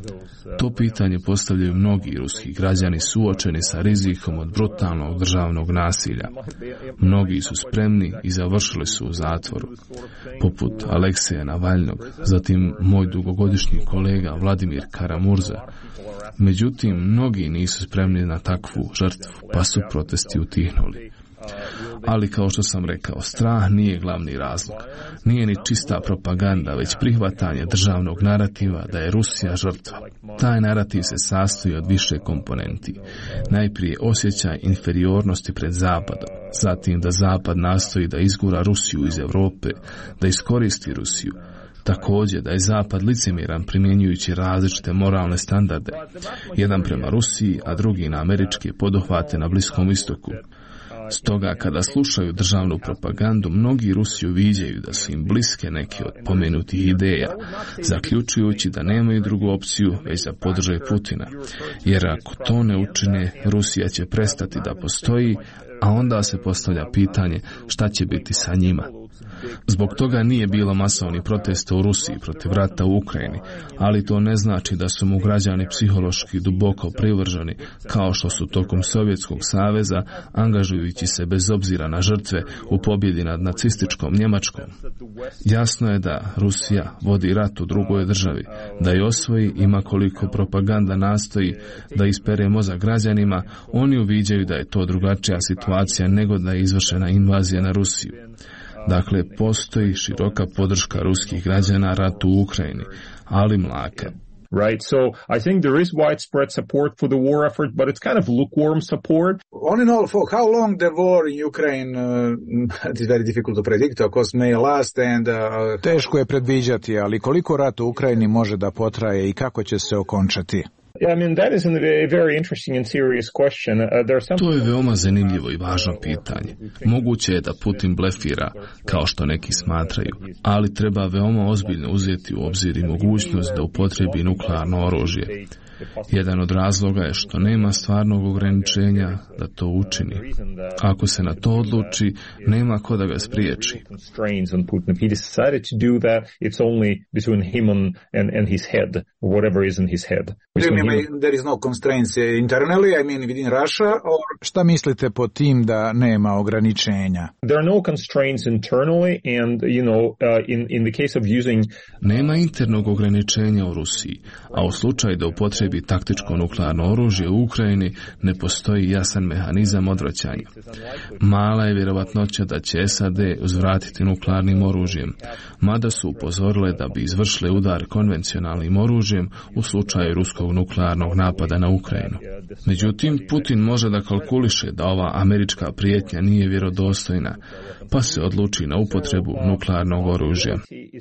To pitanje postavljaju mnogi ruski građani suočeni sa rizikom od brutalnog državnog nasilja. Mnogi su spremni i završili su u zatvoru, poput Alekseja Navalnog, zatim moj dugogodišnji kolega Vladimir Karamurza. Međutim, mnogi nisu spremni na takvu žrtvu, pa su protesti utihnuli. Ali kao što sam rekao, strah nije glavni razlog. Nije ni čista propaganda, već prihvatanje državnog narativa da je Rusija žrtva. Taj narativ se sastoji od više komponenti. Najprije osjećaj inferiornosti pred Zapadom, zatim da Zapad nastoji da izgura Rusiju iz Europe, da iskoristi Rusiju. Također da je Zapad licemjeran primjenjujući različite moralne standarde, jedan prema Rusiji, a drugi na američke poduhvate na Bliskom istoku. Stoga, kada slušaju državnu propagandu, mnogi Rusiju viđaju da su im bliske neke od pomenutih ideja, zaključujući da nemaju drugu opciju već da podrže Putina. Jer ako to ne učine, Rusija će prestati da postoji, a onda se postavlja pitanje šta će biti sa njima. Zbog toga nije bilo masovnih protesta u Rusiji protiv rata u Ukrajini, ali to ne znači da su mu građani psihološki duboko privrženi, kao što su tokom Sovjetskog saveza, angažujući se bez obzira na žrtve u pobjedi nad nacističkom Njemačkom. Jasno je da Rusija vodi rat u drugoj državi, da je osvoji, ima koliko propaganda nastoji da ispere mozak građanima, oni uviđaju da je to drugačija situacija nego da je izvršena invazija na Rusiju. Dakle, postoji široka podrška ruskih građana ratu u Ukrajini, ali mlaka. Right, so I think there is widespread support for the war effort, but it's kind of lukewarm support. All in all, for how long the war in Ukraine uh, is very difficult to predict, of course, may last and... Uh... Teško je predviđati, ali koliko rat u Ukrajini može da potraje i kako će se okončati? I mean, that is a very interesting and serious question. Uh, there are some... To je veoma zanimljivo i važno pitanje. Moguće je da Putin blefira, kao što neki smatraju, ali treba veoma ozbiljno uzeti u obzir i mogućnost da upotrebi nuklearno oružje. Jedan od razloga je što nema stvarnog ograničenja da to učini. Ako se na to odluči, nema ko da ga spriječi. Šta mislite pod tim da nema ograničenja? Nema internog ograničenja u Rusiji, a u slučaju da upotrebi taktičko nuklearno oružje u Ukrajini ne postoji jasan mehanizam odvraćanja. Mala je vjerovatnoća da će S A D uzvratiti nuklearnim oružjem, mada su upozorile da bi izvršile udar konvencionalnim oružjem u slučaju ruskog nuklearnog napada na Ukrajinu. Međutim, Putin može da kalkuliše da ova američka prijetnja nije vjerodostojna, pa se odluči na upotrebu nuklearnog oružja.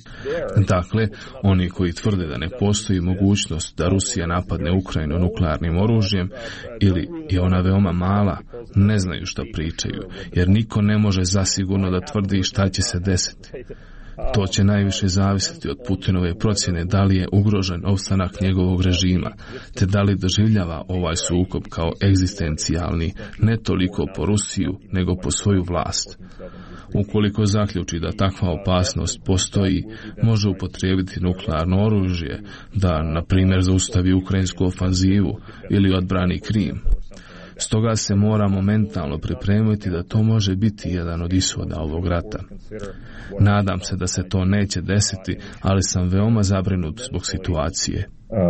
Dakle, oni koji tvrde da ne postoji mogućnost da Rusija napadne Ukrajinu nuklearnim oružjem ili je ona veoma mala, ne znaju šta pričaju, jer niko ne može zasigurno da tvrdi šta će se desiti. To će najviše zavisiti od Putinove procjene da li je ugrožen opstanak njegovog režima, te da li doživljava ovaj sukob kao egzistencijalni, ne toliko po Rusiju, nego po svoju vlast. Ukoliko zaključi da takva opasnost postoji, može upotrijebiti nuklearno oružje da, na primjer, zaustavi ukrajinsku ofanzivu ili odbrani Krim. Stoga se mora momentalno pripremiti da to može biti jedan od ishoda ovog rata. Nadam se da se to neće desiti, ali sam veoma zabrinut zbog situacije.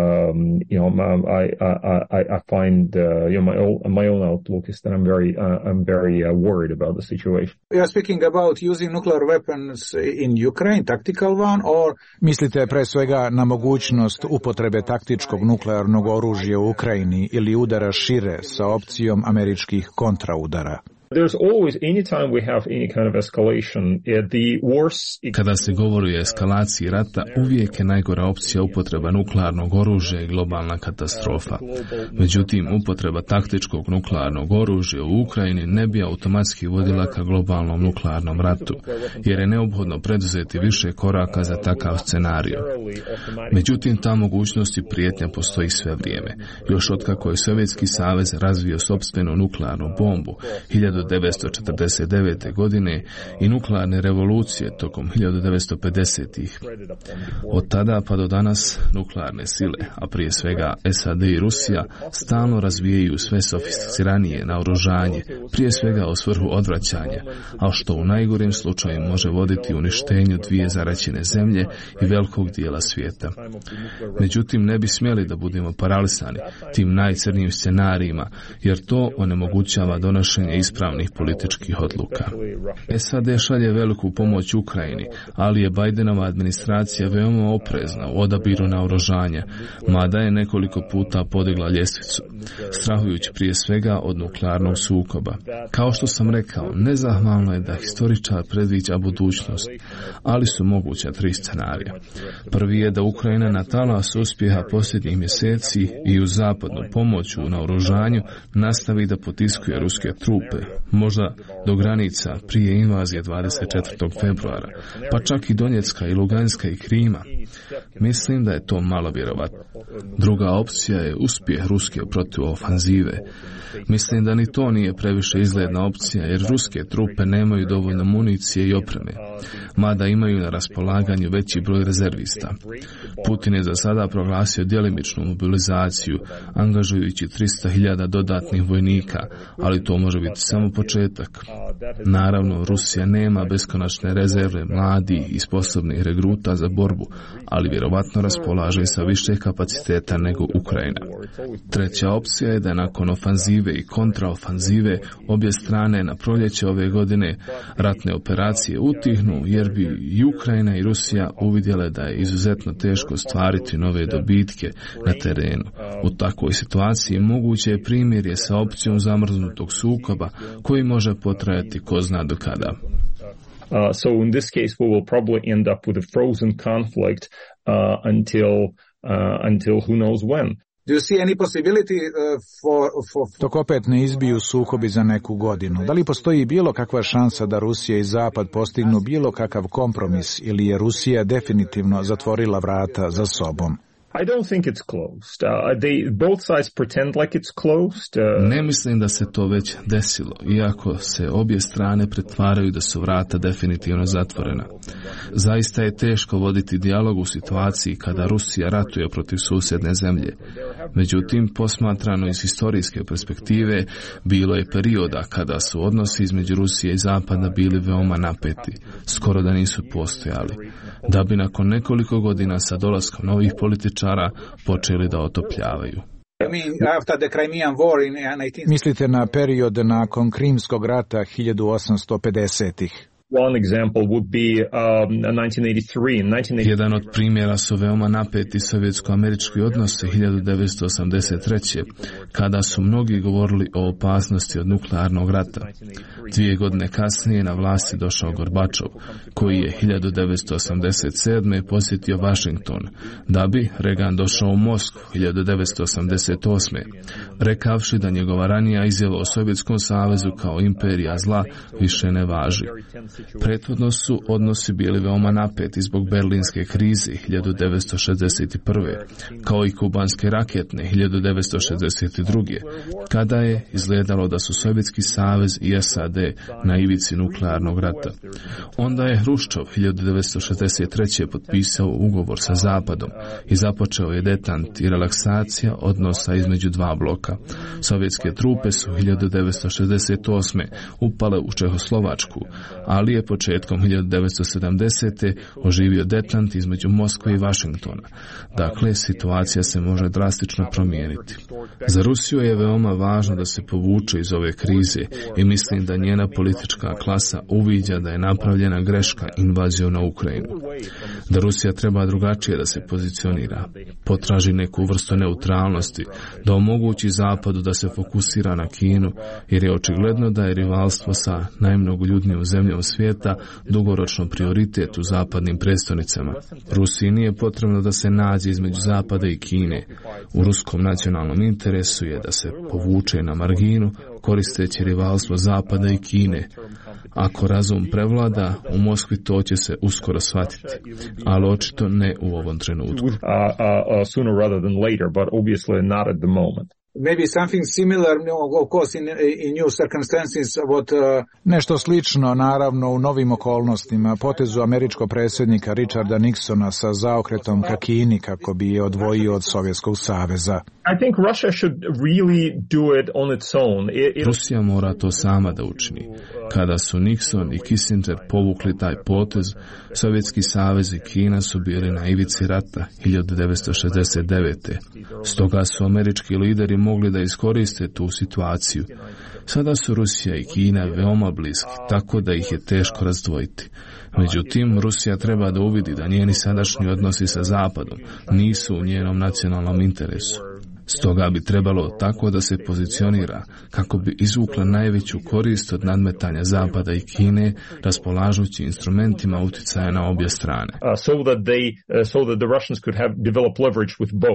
Um, you know, I, I, I find, uh, you know, my own, my own outlook is that I'm very, uh, I'm very uh, worried about the situation. You are speaking about using nuclear weapons in Ukraine, tactical one, or... Mislite pre svega na mogućnost upotrebe taktičkog nuklearnog oružja u Ukrajini ili udara šire sa opcijom američkih kontraudara? There's always, anytime we have any kind of escalation, the worst... Kada se govori o eskalaciji rata, uvijek je najgora opcija upotreba nuklearnog oružja i globalna katastrofa. Međutim, upotreba taktičkog nuklearnog oružja u Ukrajini ne bi automatski vodila ka globalnom nuklearnom ratu, jer je neophodno preduzeti više koraka za takav scenarij. Međutim, ta mogućnost i prijetnja postoji sve vrijeme. Još otkako je Sovjetski savez razvio sopstvenu nuklearnu bombu hiljadu devetsto četrdeset devete. godine i nuklearne revolucije tokom hiljadu devetsto pedesetih. Od tada pa do danas nuklearne sile, a prije svega S A D i Rusija, stalno razvijaju sve sofisticiranije naoružanje, prije svega u svrhu odvraćanja, a što u najgorim slučaju može voditi uništenju dvije zaraćene zemlje i velikog dijela svijeta. Međutim, ne bi smjeli da budemo paralisani tim najcrnijim scenarijima, jer to onemogućava donošenje ispravnih političkih odluka. S A D šalje veliku pomoć Ukrajini, ali je Bidenova administracija veoma oprezna u odabiru naoružanja, mada je nekoliko puta podigla ljestvicu, strahujući prije svega od nuklearnog sukoba. Kao što sam rekao, nezahvalno je da historičar predviđa budućnost, ali su moguća tri scenarija. Prvi je da Ukrajina na talas uspjeha posljednjih mjeseci i uz zapadnu pomoć u naoružanju nastavi da potiskuje ruske trupe, možda do granica prije invazije dvadeset četvrtog februara, pa čak i Donjecka i Luganska i Krima. Mislim da je to malo vjerovatno. Druga opcija je uspjeh ruske protiv ofanzive. Mislim da ni to nije previše izgledna opcija, jer ruske trupe nemaju dovoljno municije i opreme, mada imaju na raspolaganju veći broj rezervista. Putin je za sada proglasio djelimičnu mobilizaciju, angažujući tristo hiljada dodatnih vojnika, ali to može biti samo početak. Naravno, Rusija nema beskonačne rezerve mladih i sposobnih regruta za borbu, ali vjerovatno raspolaže sa više kapaciteta nego Ukrajina. Treća opcija je da nakon ofanzive i kontraofanzive obje strane na proljeće ove godine ratne operacije utihnu, jer bi i Ukrajina i Rusija uvidjele da je izuzetno teško stvariti nove dobitke na terenu. U takvoj situaciji moguće je primirje sa opcijom zamrznutog sukoba koji može potrajati ko zna do kada. Uh, so in this case we will probably end up with a frozen conflict uh, until uh, until who knows when. Do you see any possibility uh, for, for... Dok opet ne izbiju sukobi za neku godinu, da li postoji bilo kakva šansa da Rusija i Zapad postignu bilo kakav kompromis ili je Rusija definitivno zatvorila vrata za sobom? I don't think it's closed. Uh, they both sides pretend like it's closed. Uh... Ne mislim da se to već desilo, iako se obje strane pretvaraju da su vrata definitivno zatvorena. Zaista je teško voditi dijalog u situaciji kada Rusija ratuje protiv susjedne zemlje. Međutim, posmatrano iz historijske perspektive, bilo je perioda kada su odnosi između Rusije i Zapada bili veoma napeti, skoro da nisu postojali, da bi nakon nekoliko godina sa dolaskom novih političara počeli da otopljavaju. Mislite na period nakon Krimskog rata hiljadu osamsto pedesetih. One example would be um, nineteen eighty-three. Jedan od primjera su veoma napeti sovjetsko-američki odnosi hiljadu devetsto osamdeset treće. kada su mnogi govorili o opasnosti od nuklearnog rata. Dvije godine kasnije na vlasti došao Gorbačov, koji je hiljadu devetsto osamdeset sedme posjetio Washington, da bi Reagan došao u Moskvu hiljadu devetsto osamdeset osme, rekavši da njegova ranija izjava o Sovjetskom savezu kao imperija zla više ne važi. Prethodno su odnosi bili veoma napeti zbog berlinske krize hiljadu devetsto šezdeset prve, kao i kubanske raketne hiljadu devetsto šezdeset druge, kada je izgledalo da su Sovjetski savez i S A D na ivici nuklearnog rata. Onda je Hruščov hiljadu devetsto šezdeset treće potpisao ugovor sa Zapadom i započeo je detant i relaksacija odnosa između dva bloka. Sovjetske trupe su hiljadu devetsto šezdeset osme upale u Čehoslovačku, ali je početkom hiljadu devetsto sedamdesete oživio detant između Moskve i Vašingtona. Dakle, situacija se može drastično promijeniti. Za Rusiju je veoma važno da se povuče iz ove krize i mislim da njena politička klasa uviđa da je napravljena greška invazijom na Ukrajinu. Da Rusija treba drugačije da se pozicionira, potraži neku vrstu neutralnosti, da omogući Zapadu da se fokusira na Kinu, jer je očigledno da je rivalstvo sa najmnogoljudnijom zemljom svijeta dugoročno prioritet u zapadnim predstavnicama. Rusiji nije potrebno da se nađe između Zapada i Kine. U ruskom nacionalnom interesu je da se povuče na marginu, koristeći rivalstvo Zapada i Kine. Ako razum prevlada, u Moskvi to će se uskoro shvatiti, ali očito ne u ovom trenutku. Uh, uh, uh, sooner rather than later, but obviously not at the moment. Maybe something similar, of course, in, in new circumstances, what, uh... Nešto slično, naravno, u novim okolnostima, potezu američkog predsjednika Richarda Nixona sa zaokretom ka Kini kako bi je odvojio od Sovjetskog saveza. I think Russia should really do it on its own. It, it... Rusija mora to sama da učini. Kada su Nixon i Kissinger povukli taj potez, Sovjetski savez i Kina su bili na ivici rata hiljadu devetsto šezdeset devete. Stoga su američki lideri mogli da iskoriste tu situaciju. Sada su Rusija i Kina veoma bliski, tako da ih je teško razdvojiti. Međutim, Rusija treba da uvidi da njeni sadašnji odnosi sa Zapadom nisu u njenom nacionalnom interesu. Stoga bi trebalo tako da se pozicionira kako bi izvukla najveću korist od nadmetanja Zapada i Kine, raspolažući instrumentima uticaja na obje strane. Uh, so that they, uh, so that the Russians could have developed leverage with both.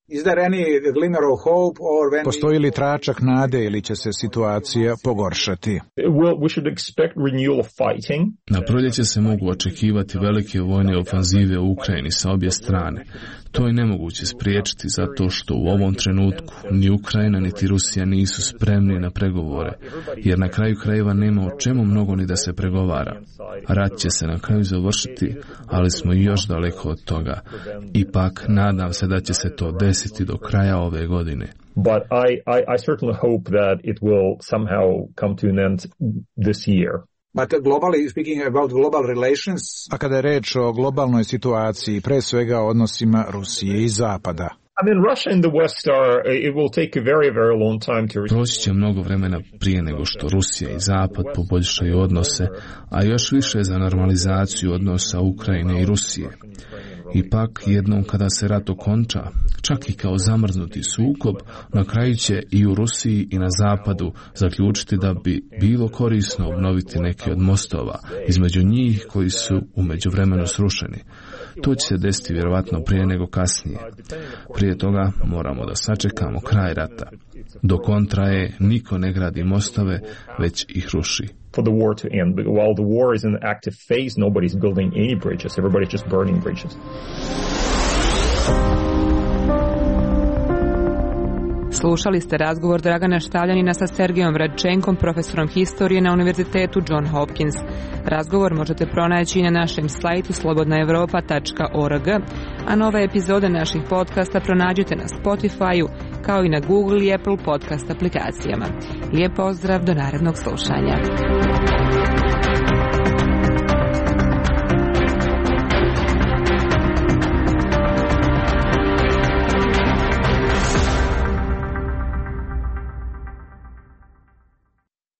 Is there any glimmer of hope or when... Postoji li tračak nade ili će se situacija pogoršati? Well, we should expect renewal of fighting. Na proljeće se mogu očekivati velike vojne ofanzive u Ukrajini sa obje strane. To je nemoguće spriječiti zato što u ovom trenutku ni Ukrajina niti Rusija nisu spremni na pregovore, jer na kraju krajeva nema o čemu mnogo ni da se pregovara. Rat će se na kraju završiti, ali smo još daleko od toga. Ipak, nadam se da će se to desiti do kraja ove godine. But I, I, I certainly hope that it will somehow come to an end this year. But globally, speaking about global relations... A kada je reč o globalnoj situaciji, pre svega o odnosima Rusije i Zapada. I mean, Russia and the West are, it will take a very, very long time to... Proći će mnogo vremena prije nego što Rusija i Zapad poboljšaju odnose, a još više za normalizaciju odnosa Ukrajine i Rusije. Ipak, jednom kada se rat okonča, čak i kao zamrznuti sukob, na kraju će i u Rusiji i na Zapadu zaključiti da bi bilo korisno obnoviti neke od mostova između njih koji su u međuvremenu srušeni. To će se desiti vjerovatno prije nego kasnije. Prije toga moramo da sačekamo kraj rata. Dok on traje, niko ne gradi mostove, već ih ruši. For the war to end. But while the war is in an active phase, nobody's building any bridges. Everybody's just burning bridges. Slušali ste razgovor Dragana Štavljanina sa Sergejom Radčenkom, profesorom historije na Univerzitetu John Hopkins. Razgovor možete pronaći na našem sajtu slobodna europa tačka org, a nove epizode naših podcasta pronađite na Spotify-u, kao i na Google i Apple podcast aplikacijama. Lijep pozdrav, do narednog slušanja.